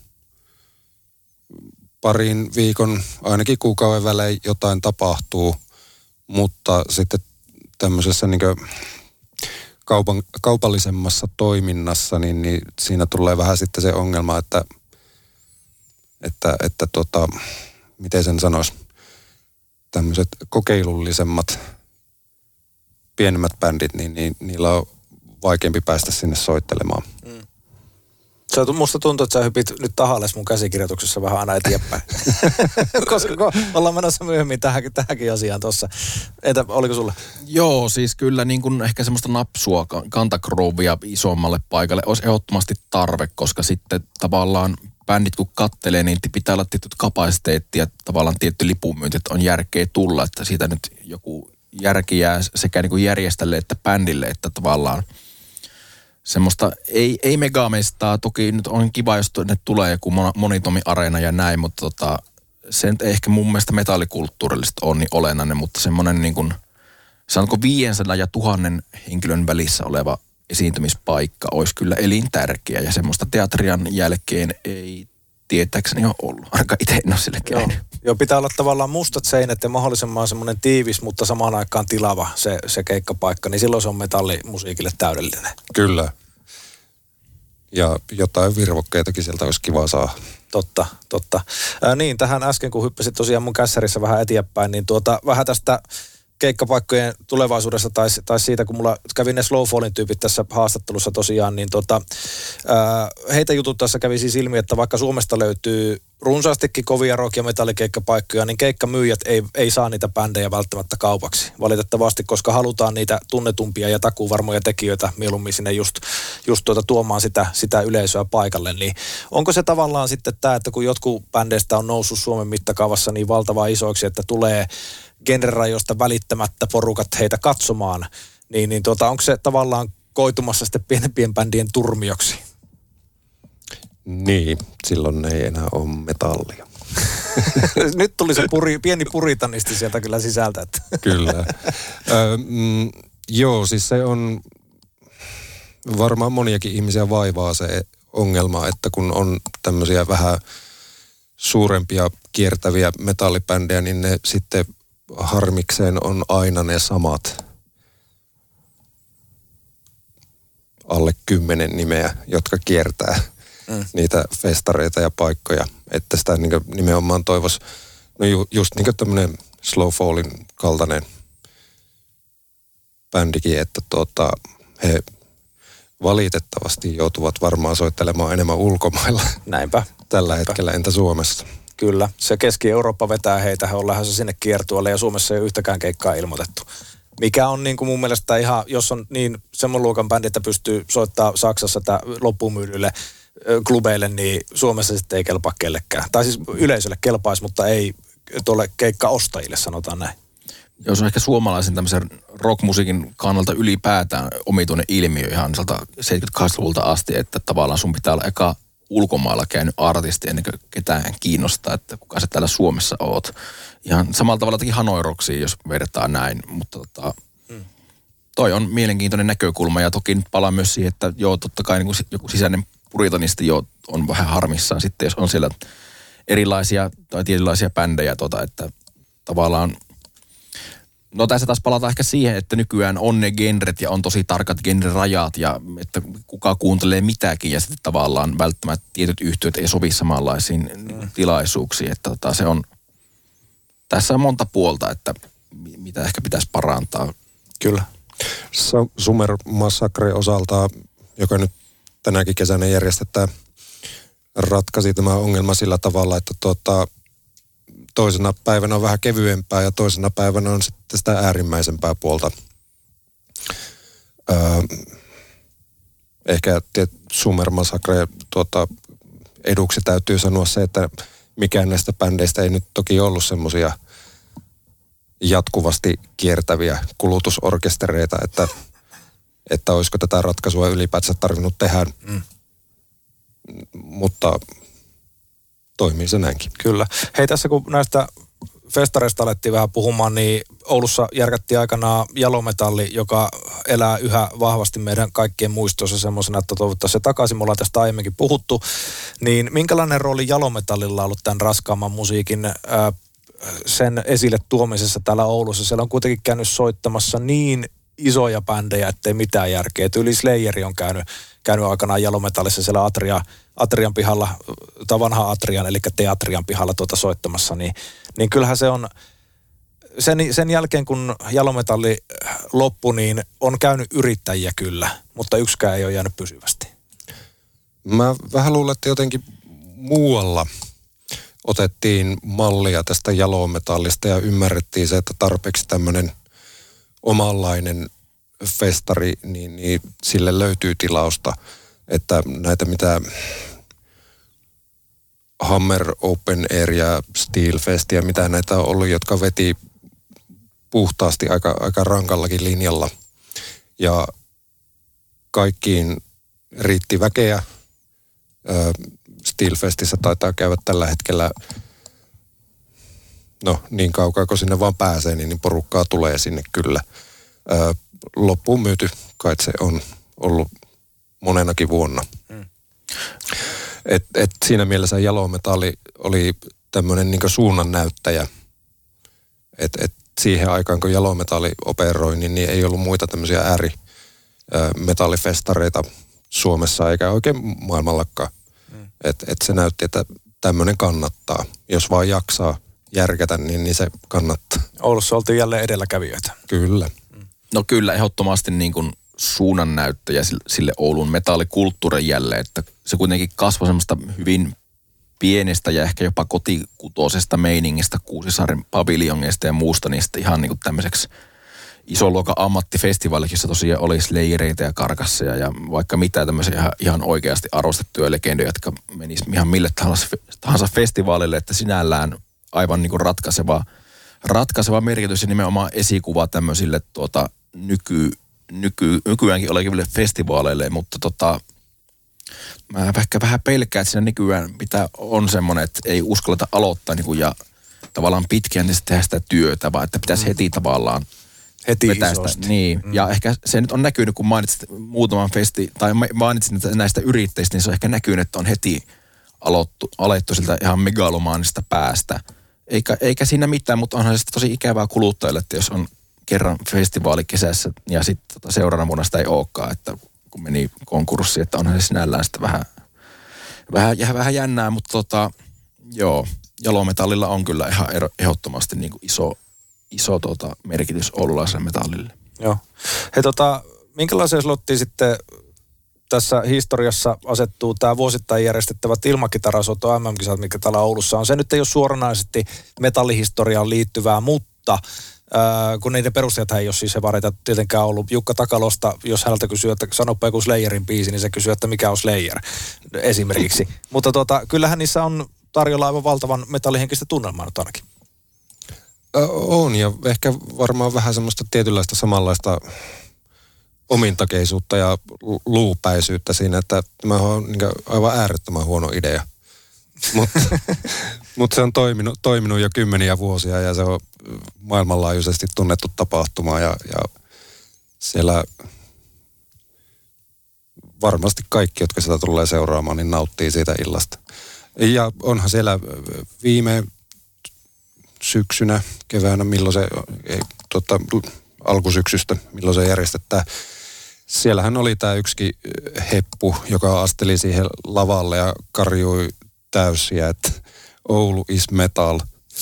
parin viikon, ainakin kuukauden välein jotain tapahtuu, mutta sitten tämmöisessä niin kuin Kaupan, kaupallisemmassa toiminnassa, niin, niin siinä tulee vähän sitten se ongelma, että, että, että tota, miten sen sanoisi, tämmöiset kokeilullisemmat, pienemmät bändit, niin, niin niillä on vaikeampi päästä sinne soittelemaan. Mm. Se on, musta tuntuu, että sä hypit nyt tahalles mun käsikirjoituksessa vähän aina eteenpäin. Koska ollaan menossa myöhemmin tähänkin, tähänkin asiaan tuossa. Entä, oliko sulle? Joo, siis kyllä niin kuin ehkä semmoista napsua, kantakrouvia isommalle paikalle olisi ehdottomasti tarve, koska sitten tavallaan bändit kun kattelee, niin pitää olla tietty kapasiteetti ja tavallaan tietty lipunmyynti, että on järkeä tulla, että siitä nyt joku järki jää sekä niin kuin järjestäjälle että bändille, että tavallaan semmoista ei, ei megamestaa. Toki nyt on kiva, jos ne tulee joku monitomi-areena ja näin, mutta tota, se nyt ehkä mun mielestä metallikulttuurillisesti on niin olennainen, mutta semmoinen niin kuin, saanko viisisataa ja tuhannen henkilön välissä oleva esiintymispaikka olisi kyllä elintärkeä ja semmoista teatrian jälkeen ei tietääkseni ole ollut. Ainakaan itse en ole sille käynyt. Joo. Joo, pitää olla tavallaan mustat seinät ja mahdollisimman semmoinen tiivis, mutta samaan aikaan tilava se, se keikkapaikka, niin silloin se on metallimusiikille täydellinen. Kyllä. Ja jotain virvokkeitakin sieltä olisi kiva saada. Totta, totta. Ää, niin, tähän äsken kun hyppäsit tosiaan mun kässärissä vähän eteenpäin, niin tuota, vähän tästä keikkapaikkojen tulevaisuudessa tai, tai siitä, kun mulla kävi ne Slow Fallin tyypit tässä haastattelussa tosiaan, niin tota, ää, heitä jututtaessa kävi siis ilmi, että vaikka Suomesta löytyy runsaastikin kovia rock- ja metallikeikkapaikkoja, niin keikkamyyjät ei, ei saa niitä bändejä välttämättä kaupaksi. Valitettavasti, koska halutaan niitä tunnetumpia ja takuvarmoja tekijöitä mieluummin sinne just, just tuota tuomaan sitä, sitä yleisöä paikalle. Niin onko se tavallaan sitten tämä, että kun jotkut bändeistä on noussut Suomen mittakaavassa niin valtavan isoiksi, että tulee genrerajoista välittämättä porukat heitä katsomaan, niin, niin tuota, onko se tavallaan koitumassa sitten pienempien bändien turmioksi? Niin, silloin ei enää ole metallia. Nyt tuli se puri, pieni puritanisti sieltä kyllä sisältä. Että. Kyllä. Ö, mm, joo, siis se on varmaan moniakin ihmisiä vaivaa se ongelma, että kun on tämmöisiä vähän suurempia kiertäviä metallibändejä, niin ne sitten harmikseen on aina ne samat alle kymmenen nimeä, jotka kiertää mm. niitä festareita ja paikkoja. Että sitä niin nimenomaan toivoisi, no ju, just niin kuin tämmöinen Slow Fallin kaltainen bändikin, että tuota, he valitettavasti joutuvat varmaan soittelemaan enemmän ulkomailla. Näinpä. Tällä Näinpä. hetkellä, entä Suomessa? Kyllä. Se Keski-Eurooppa vetää heitä, he on lähdössä sinne kiertueelle ja Suomessa ei ole yhtäkään keikkaa ilmoitettu. Mikä on niin kuin mun mielestä ihan, jos on niin semmoinen luokan bändi, että pystyy soittaa Saksassa tämä loppumyydylle klubeille, niin Suomessa sitten ei kelpaa kellekään. Tai siis yleisölle kelpaisi, mutta ei tuolle keikkaostajille, sanotaan näin. Jos on ehkä suomalaisen tämmöisen rockmusiikin kannalta ylipäätään omituinen ilmiö ihan seitsemänkymmentäkahdeksanluvulta asti, että tavallaan sun pitää olla eka ulkomailla käynyt artisti ennen kuin ketään kiinnostaa, että kuka sä täällä Suomessa oot. Ihan samalla tavalla teki Hanoi Rocksia, jos vedetään näin, mutta tota, hmm. toi on mielenkiintoinen näkökulma ja toki nyt palaa myös siihen, että joo, totta kai niin kuin joku sisäinen puritanisti jo on vähän harmissaan sitten, jos on siellä erilaisia tai tietynlaisia bändejä, tota, että tavallaan no tässä taas palataan ehkä siihen, että nykyään on ne genret ja on tosi tarkat genrerajat ja että kuka kuuntelee mitäkin ja sitten tavallaan välttämättä tietyt yhtiöt ei sovi samanlaisiin mm. tilaisuuksiin. Että tota, se on, tässä on monta puolta, että mitä ehkä pitäisi parantaa. Kyllä. Summer Massacre osalta, joka nyt tänäkin kesänä järjestetään, ratkaisi tämä ongelma sillä tavalla, että tuota, toisena päivänä on vähän kevyempää ja toisena päivänä on sitten sitä äärimmäisempää puolta. Öö, ehkä Summer Massacre tuota, eduksi täytyy sanoa se, että mikään näistä bändeistä ei nyt toki ollut semmoisia jatkuvasti kiertäviä kulutusorkestereita, että, että olisiko tätä ratkaisua ylipäätään tarvinnut tehdä. Mm. Mutta toimii se näinkin. Kyllä. Hei, tässä kun näistä festareista alettiin vähän puhumaan, niin Oulussa järkättiin aikanaan jalometalli, joka elää yhä vahvasti meidän kaikkien muistoissa semmoisena, että toivottavasti se takaisin. Me ollaan tästä aiemminkin puhuttu. Niin minkälainen rooli jalometallilla on ollut tämän raskaamman musiikin ää, sen esille tuomisessa täällä Oulussa? Siellä on kuitenkin käynyt soittamassa niin isoja bändejä, ettei mitään järkeä. Tyyli Slayeri on käynyt, käynyt aikanaan jalometallissa siellä Atria, Atrian pihalla, tai vanha Atrian, eli Teatrian pihalla tuota soittamassa, niin, niin kyllähän se on, sen, sen jälkeen kun jalometalli loppui, niin on käynyt yrittäjiä kyllä, mutta yksikään ei ole jäänyt pysyvästi. Mä vähän luulen, että jotenkin muualla otettiin mallia tästä jalometallista ja ymmärrettiin se, että tarpeeksi tämmöinen omanlainen festari, niin, niin sille löytyy tilausta, että näitä mitä Hammer Open Air ja Steelfest ja mitä näitä on ollut, jotka veti puhtaasti aika, aika rankallakin linjalla. Ja kaikkiin riitti väkeä. Steelfestissä taitaa käydä tällä hetkellä, no niin kaukaa kun sinne vaan pääsee, niin, niin porukkaa tulee sinne kyllä. Loppuun myyty, kai se on ollut monenakin vuonna. Mm. Et, et siinä mielessä jalometalli oli tämmöinen niin kuin suunnannäyttäjä. Et, et siihen aikaan, kun jalometalli operoi, niin, niin ei ollut muita tämmöisiä äärimetallifestareita Suomessa eikä oikein maailmallakaan. Mm. Et, et se näytti, että tämmöinen kannattaa. Jos vaan jaksaa järkätä, niin, niin se kannattaa. Oulussa oltiin jälleen edelläkävijöitä. Kyllä. No kyllä, ehdottomasti niin kuin suunnannäyttäjä sille Oulun metallikulttuurin jälleen, että se kuitenkin kasvoi semmoista hyvin pienestä ja ehkä jopa kotikutoisesta meiningistä, Kuusisaaren paviljongeista ja muusta, niistä ihan niin kuin tämmöiseksi isoluokan ammattifestivaaliksi, jossa tosiaan oli Slayereita ja Karkasseja ja vaikka mitä tämmöisiä ihan, ihan oikeasti arvostettuja legendoja, jotka menis ihan mille tahansa, tahansa festivaalille, että sinällään aivan niin kuin ratkaiseva, ratkaiseva merkitys ja nimenomaan esikuva tämmöisille tuota, nyky, nyky, nykyäänkin oleville festivaaleille, mutta tota, mä ehkä vähän pelkään, että siinä nykyään mitä on semmoinen, että ei uskalleta aloittaa niin kuin, ja tavallaan pitkään niin tehdä sitä työtä, vaan että pitäisi heti tavallaan heti vetää sitä. Niin, mm. ja ehkä se nyt on näkynyt, kun mainitsit muutaman festi, tai mainitsit näistä yrittäjistä, niin se on ehkä näkynyt, että on heti aloittu, alettu siltä ihan megalomaanista päästä. Eikä, eikä siinä mitään, mutta onhan se tosi ikävää kuluttajille, että jos on kerran festivaali kesässä ja sitten tota seuraavana vuonna sitä ei olekaan, että kun meni konkurssiin, että onhan se sinällään sitä vähän, vähän, vähän jännää, mutta tota, joo, jalometallilla on kyllä ihan ehdottomasti niin kuin iso, iso tota merkitys oululaiselle metallille. Joo. Hei tota, minkälaiseen slottiin sitten tässä historiassa asettuu tämä vuosittain järjestettävät ilmakitarasoto M M-kisat, mikä täällä Oulussa on? Se nyt ei ole suoranaisesti metallihistoriaan liittyvää, mutta Äh, kun niiden perustajat ei ole siis hevareita tietenkään ollut. Jukka Takalosta, jos häneltä kysyy, että sanoppa joku Slayerin biisi, niin se kysyy, että mikä on Slayer esimerkiksi. Mutta tota, kyllähän niissä on tarjolla aivan valtavan metallihenkistä tunnelmaa nyt ainakin. Äh, on ja ehkä varmaan vähän semmoista tietynlaista samanlaista omintakeisuutta ja luupäisyyttä siinä, että tämä on niin aivan äärettömän huono idea. Mutta mut se on toiminut, toiminut jo kymmeniä vuosia ja se on maailmanlaajuisesti tunnettu tapahtuma ja, ja siellä varmasti kaikki, jotka sitä tulee seuraamaan, niin nauttii siitä illasta. Ja onhan siellä viime syksynä, keväänä, milloin se, ei, tota, alkusyksystä, milloin se järjestetään. Siellähän oli tämä yksikin heppu, joka asteli siihen lavalle ja karjui täysiä, että Oulu is metal.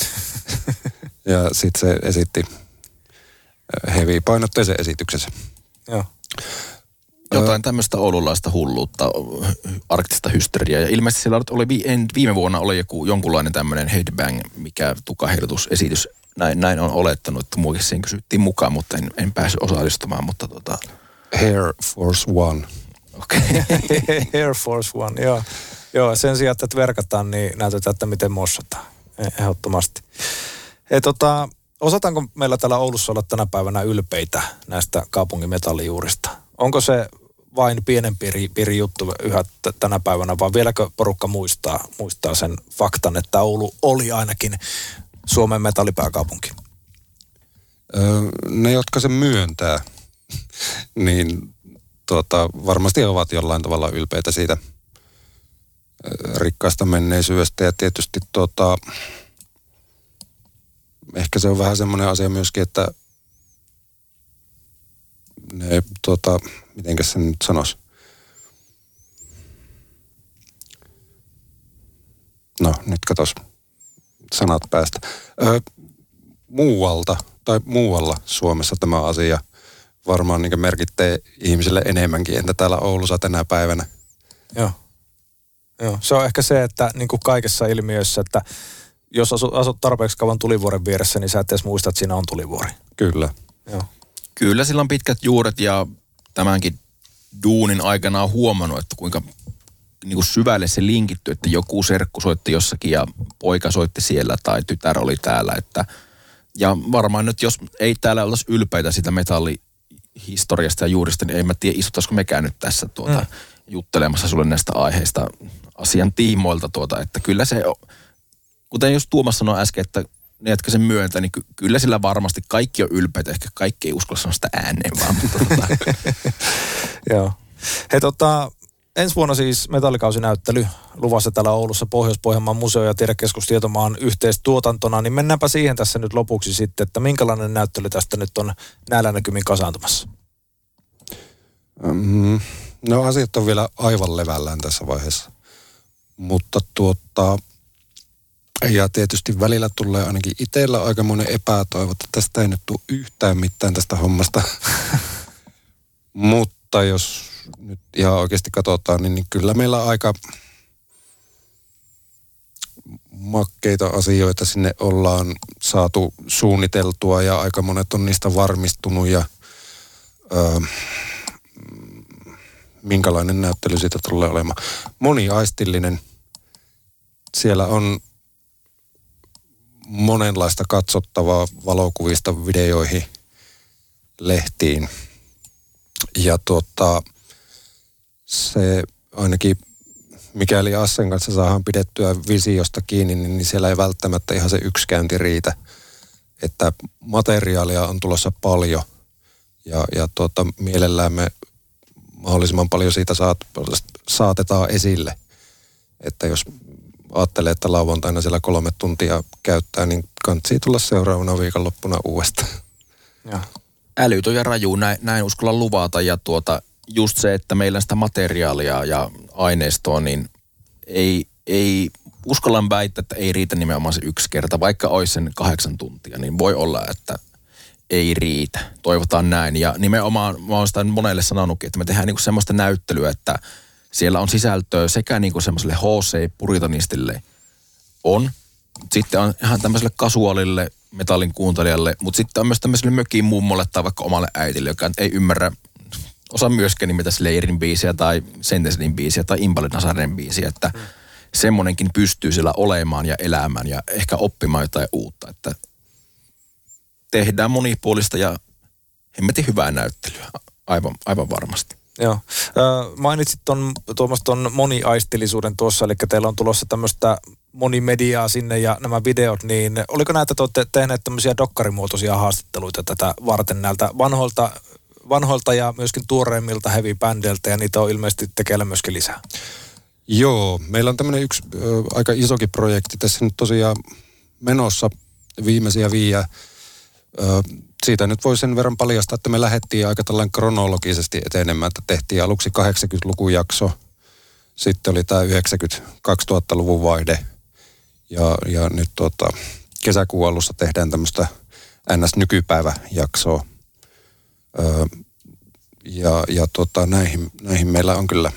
Ja sitten se esitti heavy-painotteisen esityksensä. Joo. Jotain tämmöistä oululaista hulluutta, arktista hysteriaa. Ja ilmeisesti siellä oli viime vuonna oli joku jonkunlainen tämmöinen headbang, mikä tukaheilutusesitys. Näin, näin on olettanut, että muakin siihen kysyttiin mukaan, mutta en, en päässyt osallistumaan. Mutta tota... Air Force One. Okei. Okay. Air Force One, joo. Joo, sen sijaan, että verkataan, niin näytetään, että miten mossataan. Ehdottomasti. Hei, tota, osataanko meillä täällä Oulussa olla tänä päivänä ylpeitä näistä kaupungin metallijuurista? Onko se vain pienen piiri, piiri juttu yhä t- tänä päivänä, vaan vieläkö porukka muistaa, muistaa sen faktan, että Oulu oli ainakin Suomen metallipääkaupunki? Öö, ne, jotka sen myöntää, niin tuota, varmasti ovat jollain tavalla ylpeitä siitä rikkaasta menneisyydestä ja tietysti tuota, ehkä se on vähän semmoinen asia myöskin, että ne tuota, mitenkäs sen nyt sanoisi? No nyt katos sanat päästä. Öö, muualta tai muualla Suomessa tämä asia varmaan niin merkittää ihmisille enemmänkin, entä täällä Oulussa tänä päivänä. Joo. Joo. Se on ehkä se, että niin kuin kaikessa ilmiöissä, että jos asut, asut tarpeeksi kauan tulivuoren vieressä, niin sä et edes muista, että siinä on tulivuori. Kyllä. Joo. Kyllä sillä on pitkät juuret ja tämänkin duunin aikana on huomannut, että kuinka niin kuin syvälle se linkitty, että joku serkku soitti jossakin ja poika soitti siellä tai tytär oli täällä. Että, ja varmaan nyt, jos ei täällä oltaisi ylpeitä sitä metallihistoriasta ja juurista, niin en mä tiedä, istutaisiko mekään nyt tässä tuota, mm. juttelemassa sulle näistä aiheista asian tiimoilta. Tuota, että kyllä se, kuten just Tuomas sanoi äsken, että ne, jotka sen myöntää, niin ky- kyllä sillä varmasti kaikki on ylpeitä. Ehkä kaikki ei uskalla sanoa sitä ääneen vaan. Mutta tota. Joo. Hei tota, ensi vuonna siis metallikausinäyttely luvassa täällä Oulussa Pohjois-Pohjanmaan museo- ja tiedekeskus Tietomaan yhteistuotantona, niin mennäänpä siihen tässä nyt lopuksi sitten, että minkälainen näyttely tästä nyt on näillä näkymin kasaantumassa? Mm, no asiat on vielä aivan levällään tässä vaiheessa, mutta tuota, ja tietysti välillä tulee ainakin itsellä aikamoinen epätoivo, että tästä ei nyt tule yhtään mitään tästä hommasta, mutta jos nyt ihan oikeasti katsotaan, niin, niin kyllä meillä aika makkeita asioita sinne ollaan saatu suunniteltua ja aika monet on niistä varmistunut ja öö, minkälainen näyttely siitä tulee olemaan. Moniaistillinen. Siellä on monenlaista katsottavaa valokuvista videoihin, lehtiin ja tuota se ainakin, mikäli Assen kanssa saadaan pidettyä visiosta kiinni, niin siellä ei välttämättä ihan se yksi käynti riitä. Että materiaalia on tulossa paljon ja, ja tuota, mielellään me mahdollisimman paljon siitä saat, saatetaan esille. Että jos ajattelee, että lauantaina siellä kolme tuntia käyttää, niin kantsii tulla seuraavana viikonloppuna uudestaan. Ja. Älytön ja raju, näin, näin uskalla luvata ja tuota... Just se, että meillä on sitä materiaalia ja aineistoa, niin ei, ei uskallan väittää, että ei riitä nimenomaan se yksi kerta. Vaikka olisi sen kahdeksan tuntia, niin voi olla, että ei riitä. Toivotaan näin. Ja nimenomaan mä oon sitä monelle sanonutkin, että me tehdään niinku semmoista näyttelyä, että siellä on sisältöä sekä niinku semmoiselle H C-puritanistille on. Sitten on ihan tämmöiselle kasuaalille metallin kuuntelijalle, mutta sitten on myös tämmöiselle mökin mummolle tai vaikka omalle äitille, joka ei ymmärrä osaa myöskään nimetä Slayerin biisiä tai Sentencedin biisiä tai Impaled Nazaren biisiä, että mm. semmonenkin pystyy siellä olemaan ja elämään ja ehkä oppimaan jotain uutta, että tehdään monipuolista ja hemmetin hyvää näyttelyä, aivan, aivan varmasti. Joo. Mainitsit ton, Tuomas ton moniaistillisuuden tuossa, eli teillä on tulossa tämmöistä monimediaa sinne ja nämä videot, niin oliko näitä, että olette tehneet tämmöisiä dokkarimuotoisia haastatteluita tätä varten näiltä vanhoilta vanhoilta ja myöskin tuoreimmilta heavy-bändeiltä, ja niitä on ilmeisesti tekeillä myöskin lisää. Joo, meillä on tämmöinen yksi ö, aika isokin projekti tässä nyt tosiaan menossa viimeisiä viiä. Ö, siitä nyt voi sen verran paljastaa, että me lähdettiin aika tällainen kronologisesti etenemään, että tehtiin aluksi kahdeksankymmentäluvun jakso, sitten oli tämä yhdeksänkymmentä-kaksituhattaluvun vaihde, ja, ja nyt tuota, kesäkuun alussa tehdään tämmöistä N S-nykypäiväjaksoa. Öö, ja ja tota, näihin, näihin meillä on kyllä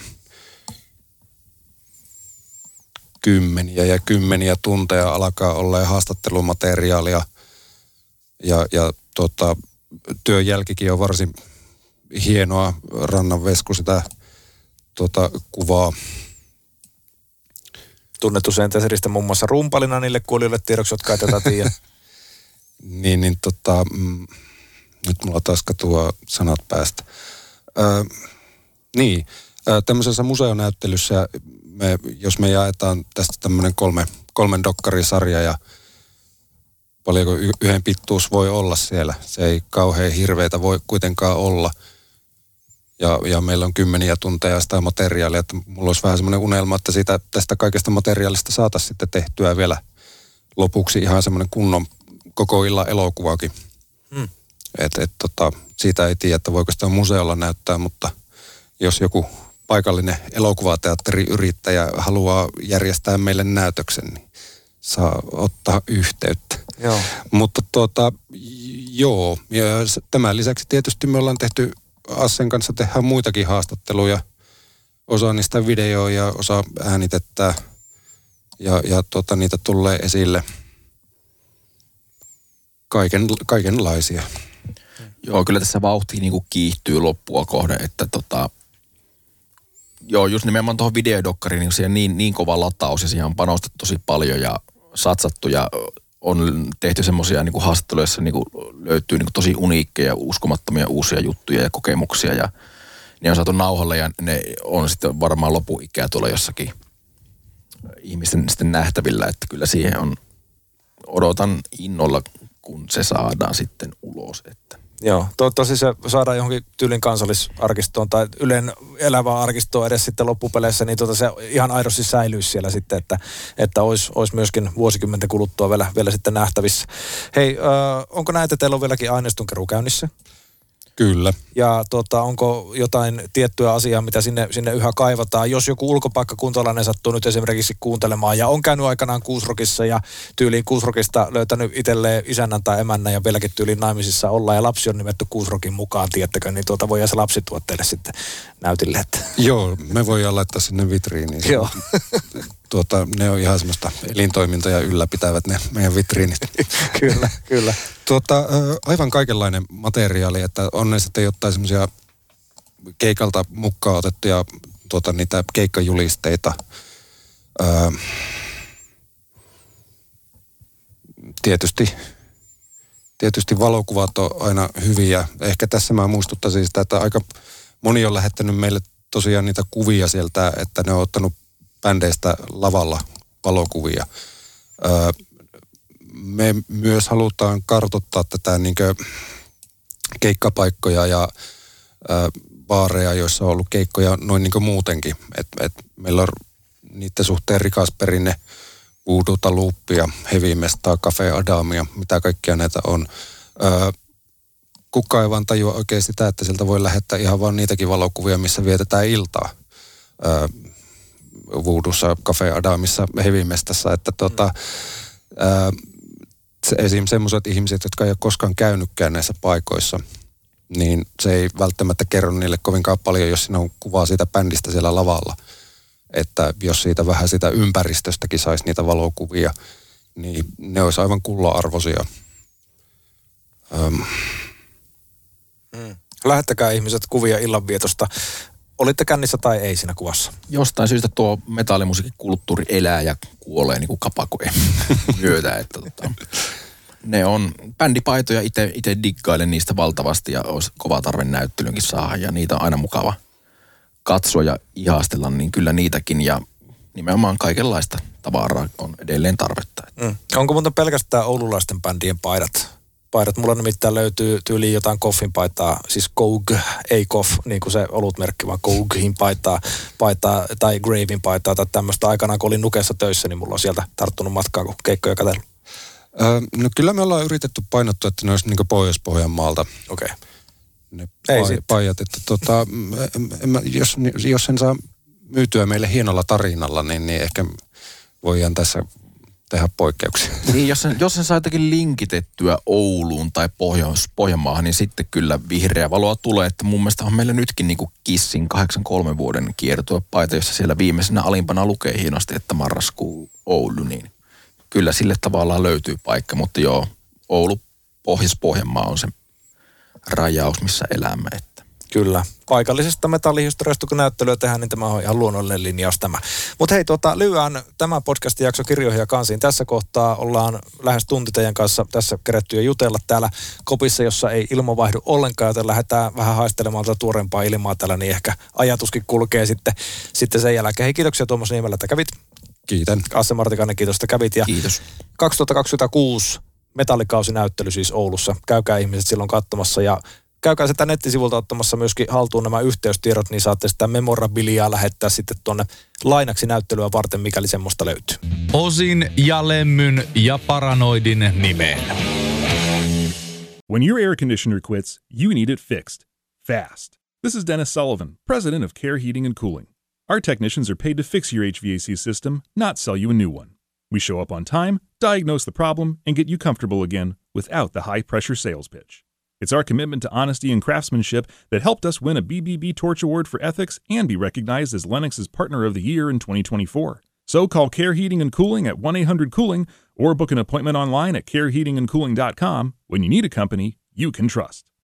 kymmeniä ja kymmeniä tunteja alkaa olla ja haastattelumateriaalia. Ja, ja tota, työn jälkikin on varsin hienoa. Rannan Vesku sitä tota, kuvaa. Tunnettu Sentencedistä muun muassa rumpalina niille kuulijoille tiedoksi, jotka ei tätä tiedä. niin, niin tota... Mm, nyt mulla taas katua sanat päästä. Öö, niin, öö, tämmöisessä museonäyttelyssä, me, jos me jaetaan tästä tämmöinen kolme, kolmen dokkarisarja ja paljonko y- yhden pituus voi olla siellä. Se ei kauhean hirveitä voi kuitenkaan olla. Ja, ja meillä on kymmeniä tunteja sitä materiaalia, että mulla olisi vähän semmoinen unelma, että siitä, tästä kaikesta materiaalista saataisiin sitten tehtyä vielä lopuksi ihan semmoinen kunnon koko illan elokuvakin. Hmm. Että et, tota, siitä ei tiedä, että voiko sitä museolla näyttää, mutta jos joku paikallinen elokuvateatteriyrittäjä haluaa järjestää meille näytöksen, niin saa ottaa yhteyttä. Joo. Mutta tuota, joo, ja tämän lisäksi tietysti me ollaan tehty Assen kanssa, tehdään muitakin haastatteluja. osa niistä videoa ja osa äänitettä ja, ja tota, niitä tulee esille. Kaiken, kaikenlaisia. Joo, kyllä tässä vauhti niin kuin kiihtyy loppua kohde, että tota, joo, just nimenomaan tuohon videodokkariin niin siihen niin, niin kova lataus ja siihen on panostettu tosi paljon ja satsattu ja on tehty semmoisia niin kuin haastatteluja, joissa niin kuin löytyy niin kuin tosi uniikkeja, uskomattomia uusia juttuja ja kokemuksia ja ne on saatu nauhalle ja ne on sitten varmaan lopuikää tuolla jossakin ihmisten sitten nähtävillä, että kyllä siihen on, odotan innolla, kun se saadaan sitten ulos, että Joo, toivottavasti se saadaan johonkin tyylin kansallisarkistoon tai Ylen elävään arkistoon edes sitten loppupeleissä, niin tuota se ihan aidosti säilyisi siellä sitten, että, että olisi, olisi myöskin vuosikymmenten kuluttua vielä, vielä sitten nähtävissä. Hei, äh, onko näitä, teillä on vieläkin aineistonkeruu käynnissä? Kyllä. Ja tuota, onko jotain tiettyä asiaa, mitä sinne, sinne yhä kaivataan? Jos joku ulkopaikkakuntalainen sattuu nyt esimerkiksi kuuntelemaan ja on käynyt aikanaan Kuusrokissa ja tyyliin Kuusrokista löytänyt itselleen isännän tai emännän ja vieläkin tyyliin naimisissa ollaan ja lapsi on nimetty Kuusrokin mukaan, tiettäkö, niin tuota voidaan se lapsi tuoda teille sitten näytille. Että. Joo, me voidaan laittaa sinne vitriiniin. Joo. Tuota, ne on ihan semmoista elintoimintoja ylläpitävät ne meidän vitriinit. Kyllä, kyllä. Tuota, aivan kaikenlainen materiaali, että on ne sitten jotain semmoisia keikalta mukaan otettuja tuota, niitä keikkajulisteita. Öö, tietysti, tietysti valokuvat on aina hyviä. Ehkä tässä mä muistuttaisin sitä, että aika moni on lähettänyt meille tosiaan niitä kuvia sieltä, että ne on ottanut bändeistä lavalla valokuvia. Öö, me myös halutaan kartoittaa tätä niin kuin keikkapaikkoja ja öö, baareja, joissa on ollut keikkoja noin niin kuin muutenkin. Et, et meillä on niiden suhteen rikas perinne, Voodoo Loopia, Heavy Mestaa, Cafe Adamia, mitä kaikkia näitä on. Öö, kukaan ei vaan tajua oikein sitä, että sieltä voi lähettää ihan vaan niitäkin valokuvia, missä vietetään iltaa. Öö, Voodoossa, Cafe Adamissa, Heavy Mestassa, että tota, ää, se, esim. Semmoiset ihmiset, jotka ei ole koskaan käynytkään näissä paikoissa, niin se ei välttämättä kerro niille kovinkaan paljon, jos siinä on kuvaa siitä bändistä siellä lavalla. Että jos siitä vähän sitä ympäristöstäkin saisi niitä valokuvia, niin ne olisi aivan kullan-arvoisia. Öm. Mm. Lähettäkää ihmiset kuvia illanvietosta. Olitte kännissä tai ei siinä kuvassa? Jostain syystä tuo metallimusiikin kulttuuri elää ja kuolee niin kuin kapakojen myötä. Että tota, ne on bändipaitoja, itse diggailen niistä valtavasti ja olisi kova tarve näyttelynkin saada. Ja niitä on aina mukava katsoa ja ihastella, niin kyllä niitäkin. Ja nimenomaan kaikenlaista tavaraa on edelleen tarvetta. Mm. Onko muuten pelkästään oululaisten bändien paidat? Paidat. Mulla nimittäin löytyy tyyliin jotain Koffin paitaa, siis Koug, ei Koff, niin kuin se olutmerkki, vaan Kougin paitaa, paitaa tai Graven paitaa tai tämmöistä. Aikanaan, kun olin Nukessa töissä, niin mulla on sieltä tarttunut matkaa, kun keikkoja katsellut. Öö, no kyllä me ollaan yritetty painottua, että ne olisi niin kuin Pohjois-Pohjanmaalta. Okei. Okay. Ne ei pai, pajat, että tota, en mä, jos, jos sen saa myytyä meille hienolla tarinalla, niin, niin ehkä voidaan tässä tehdä poikkeuksia. Niin, jos sen, jos sen saa jotenkin linkitettyä Ouluun tai Pohjois, Pohjanmaahan, niin sitten kyllä vihreä valoa tulee. Että mun mielestä on meillä nytkin niin kuin Kissin kahdeksankymmentäkolme vuoden kiertuepaita, jossa siellä viimeisenä alimpana lukee hienosti, että marraskuu Oulu, niin kyllä sille tavallaan löytyy paikka. Mutta joo, Oulu, Pohjois-Pohjanmaa on se rajaus, missä elämme. Että. Kyllä. Paikallisesta metallihistoriasta, kun näyttelyä tehdään, niin tämä on ihan luonnollinen linjaus tämä. Mutta hei, tuota, lyhyään tämä podcastin jakso kirjoihin ja kansiin. Tässä kohtaa ollaan lähes tunti teidän kanssa tässä keretty jo jutella täällä kopissa, jossa ei ilma vaihdu ollenkaan, joten lähdetään vähän haistelemaan tätä tuorempaa ilmaa täällä, niin ehkä ajatuskin kulkee sitten, sitten sen jälkeen. Hei, kiitoksia Tuomas Niemelä, että kävit. Kiitän. Asse Martikainen, kiitos, että kävit. Ja kiitos. kaksituhattakaksikymmentäkuusi metallikausinäyttely siis Oulussa. Käykää ihmiset silloin katsomassa ja käykää sitä nettisivulta ottamassa myöskin haltuun nämä yhteystiedot, niin saatte sitä memorabiliaa lähettää sitten tuonne lainaksi näyttelyä varten, mikäli semmoista löytyy. Osin ja Lemmyn ja Paranoidin nimeen. When your air conditioner quits, you need it fixed. Fast. This is Dennis Sullivan, president of Care Heating and Cooling. Our technicians are paid to fix your H V A C system, not sell you a new one. We show up on time, diagnose the problem, and get you comfortable again without the high-pressure sales pitch. It's our commitment to honesty and craftsmanship that helped us win a B B B Torch Award for Ethics and be recognized as Lennox's Partner of the Year in twenty twenty-four. So call Care Heating and Cooling at one eight hundred cooling or book an appointment online at care heating and cooling dot com when you need a company you can trust.